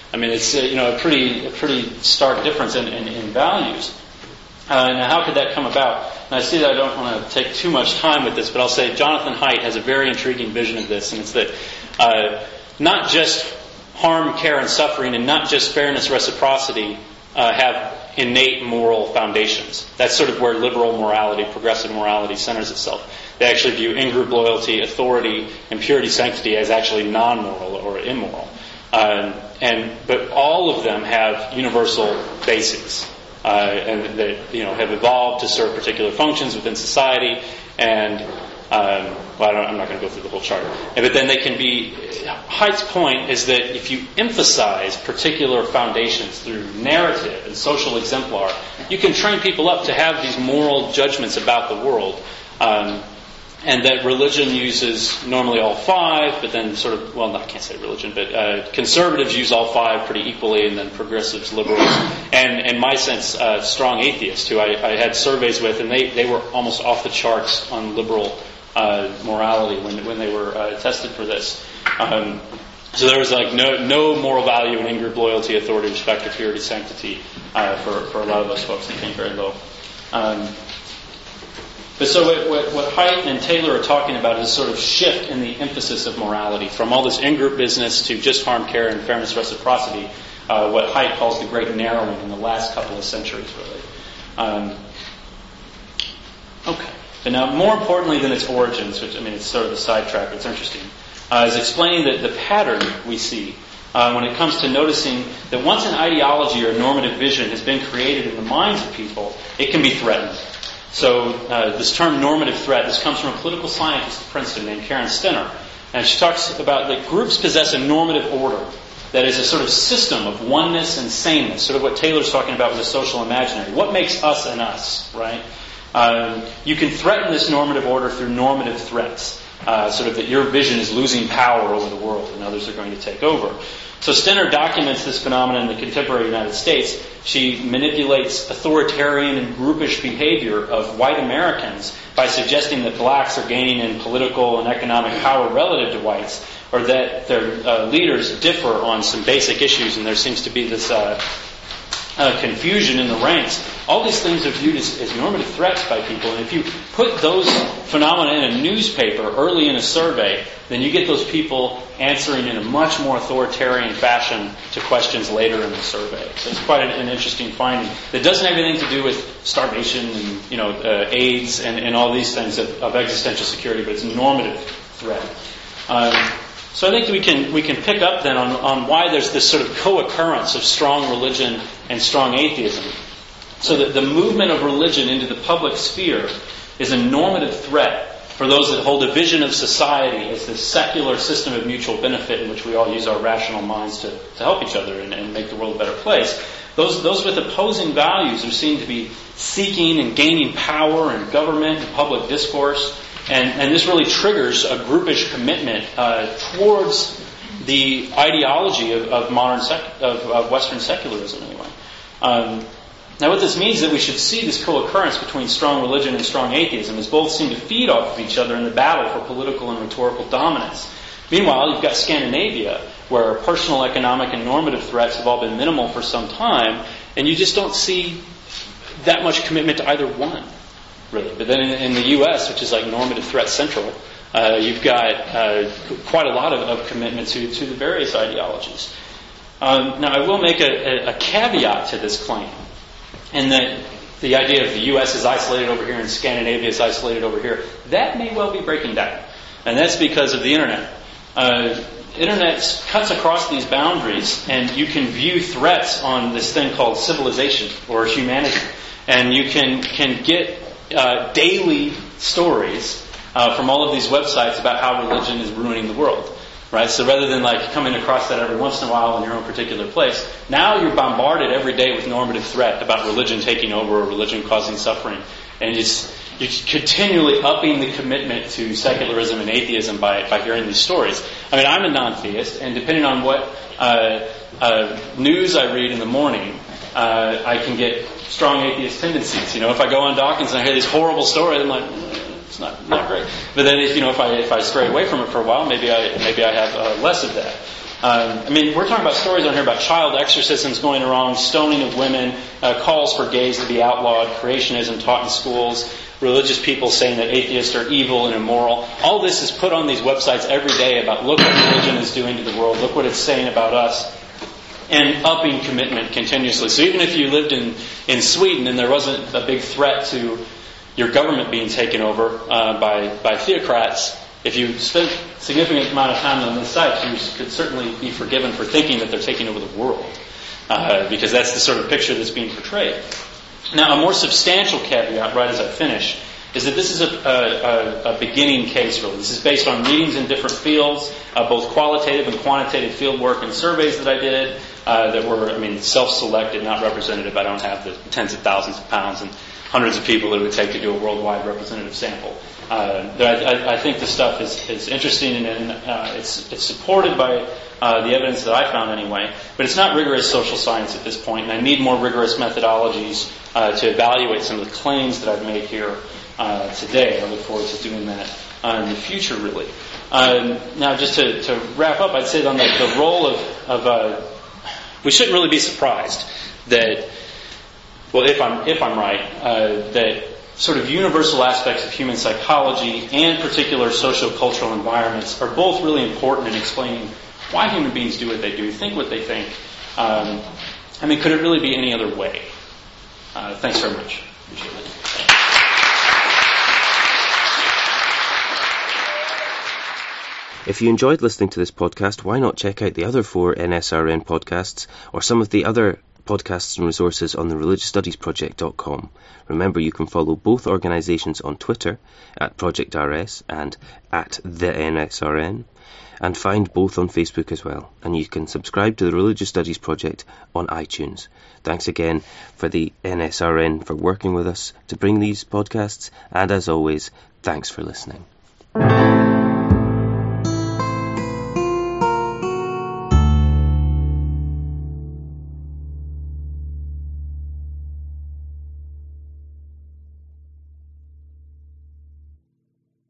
[SPEAKER 3] I mean, it's uh, you know a pretty a pretty stark difference in, in, in values. Uh, now, how could that come about? And I see that I don't want to take too much time with this, but I'll say Jonathan Haidt has a very intriguing vision of this, and it's that uh, not just harm, care, and suffering, and not just fairness, reciprocity uh, have innate moral foundations. That's sort of where liberal morality, progressive morality centers itself. They actually view in-group loyalty, authority, and purity, sanctity as actually non-moral or immoral. Um, and but all of them have universal bases. Uh, and that you know have evolved to serve particular functions within society, and um, well, I don't, I'm not going to go through the whole chart. But then they can be. Haidt's point is that if you emphasize particular foundations through narrative and social exemplar, you can train people up to have these moral judgments about the world. Um, And that religion uses normally all five, but then sort of, well, I can't say religion, but uh, conservatives use all five pretty equally, and then progressives, liberals, and in my sense, uh, strong atheists, who I, I had surveys with, and they, they were almost off the charts on liberal uh, morality when when they were uh, tested for this. Um, so there was like no no moral value in in-group loyalty, authority, respect, or purity, sanctity uh, for, for a lot of those folks. They came very low. Um, But so what, what, what Haidt and Taylor are talking about is a sort of shift in the emphasis of morality from all this in-group business to just harm, care, and fairness, reciprocity, uh, what Haidt calls the great narrowing in the last couple of centuries, really. Um, okay. But now, more importantly than its origins, which, I mean, it's sort of a sidetrack, but it's interesting, uh, is explaining the, the pattern we see uh, when it comes to noticing that once an ideology or normative vision has been created in the minds of people, it can be threatened. So uh, this term normative threat, this comes from a political scientist at Princeton named Karen Stenner. And she talks about that groups possess a normative order that is a sort of system of oneness and sameness, sort of what Taylor's talking about with the social imaginary. What makes us an us, right? Um, you can threaten this normative order through normative threats, uh, sort of that your vision is losing power over the world and others are going to take over. So Stenner documents this phenomenon in the contemporary United States. She manipulates authoritarian and groupish behavior of white Americans by suggesting that blacks are gaining in political and economic power relative to whites, or that their uh, leaders differ on some basic issues, and there seems to be this uh, uh, confusion in the ranks. All these things are viewed as, as normative threats by people, and if you put those phenomena in a newspaper early in a survey, then you get those people answering in a much more authoritarian fashion to questions later in the survey. So it's quite an, an interesting finding. That doesn't have anything to do with starvation and you know uh, AIDS and, and all these things of, of existential security, but it's a normative threat. Um, so I think that we can we can pick up then on, on why there's this sort of co-occurrence of strong religion and strong atheism. So that the movement of religion into the public sphere is a normative threat for those that hold a vision of society as this secular system of mutual benefit in which we all use our rational minds to, to help each other and, and make the world a better place. Those, those with opposing values are seen to be seeking and gaining power in government and public discourse. And, and this really triggers a groupish commitment uh, towards the ideology of, of modern sec- of, of Western secularism, anyway. Um, Now what this means is that we should see this co-occurrence between strong religion and strong atheism, as both seem to feed off of each other in the battle for political and rhetorical dominance. Meanwhile, you've got Scandinavia, where personal, economic, and normative threats have all been minimal for some time, and you just don't see that much commitment to either one, really. But then in, in the U S, which is like normative threat central, uh, you've got uh, quite a lot of, of commitment to, to the various ideologies. Um, now, I will make a, a, a caveat to this claim. And that the idea of the U S is isolated over here and Scandinavia is isolated over here, that may well be breaking down. And that's because of the Internet. Uh, Internet cuts across these boundaries, and you can view threats on this thing called civilization or humanity. And you can, can get uh, daily stories uh, from all of these websites about how religion is ruining the world. Right? So rather than like coming across that every once in a while in your own particular place, now you're bombarded every day with normative threat about religion taking over or religion causing suffering. And it's, you're continually upping the commitment to secularism and atheism by, by hearing these stories. I mean, I'm a non-theist, and depending on what uh, uh, news I read in the morning, uh, I can get strong atheist tendencies. You know, if I go on Dawkins and I hear these horrible stories, I'm like, it's not not great. But then, if you know, if I if I stray away from it for a while, maybe I maybe I have uh, less of that. Um, I mean, we're talking about stories on here about child exorcisms going wrong, stoning of women, uh, calls for gays to be outlawed, creationism taught in schools, religious people saying that atheists are evil and immoral. All this is put on these websites every day about look what religion is doing to the world, look what it's saying about us, and upping commitment continuously. So even if you lived in, in Sweden and there wasn't a big threat to your government being taken over uh, by, by theocrats, if you spent a significant amount of time on this site, you could certainly be forgiven for thinking that they're taking over the world, uh, because that's the sort of picture that's being portrayed. Now, a more substantial caveat, right as I finish, is that this is a, a, a beginning case, really. This is based on readings in different fields, uh, both qualitative and quantitative field work and surveys that I did uh, that were, I mean, self-selected, not representative. I don't have the tens of thousands of pounds and hundreds of people it would take to do a worldwide representative sample. Uh, I, I think the stuff is, is interesting and uh, it's, it's supported by uh, the evidence that I found anyway, but it's not rigorous social science at this point, and I need more rigorous methodologies uh, to evaluate some of the claims that I've made here uh, today. I look forward to doing that uh, in the future, really. Uh, now, just to, to wrap up, I'd say on the, the role of, of uh, we shouldn't really be surprised that, well, if I'm if I'm right, uh, that sort of universal aspects of human psychology and particular socio-cultural environments are both really important in explaining why human beings do what they do, think what they think. Um, I mean, could it really be any other way? Uh, thanks very much. Appreciate it.
[SPEAKER 1] If you enjoyed listening to this podcast, why not check out the other four N S R N podcasts or some of the other podcasts and resources on the religious studies project dot com. Remember, you can follow both organisations on Twitter at Project R S and at the N S R N, and find both on Facebook as well. And you can subscribe to the Religious Studies Project on iTunes. Thanks again for the N S R N for working with us to bring these podcasts, and as always, thanks for listening.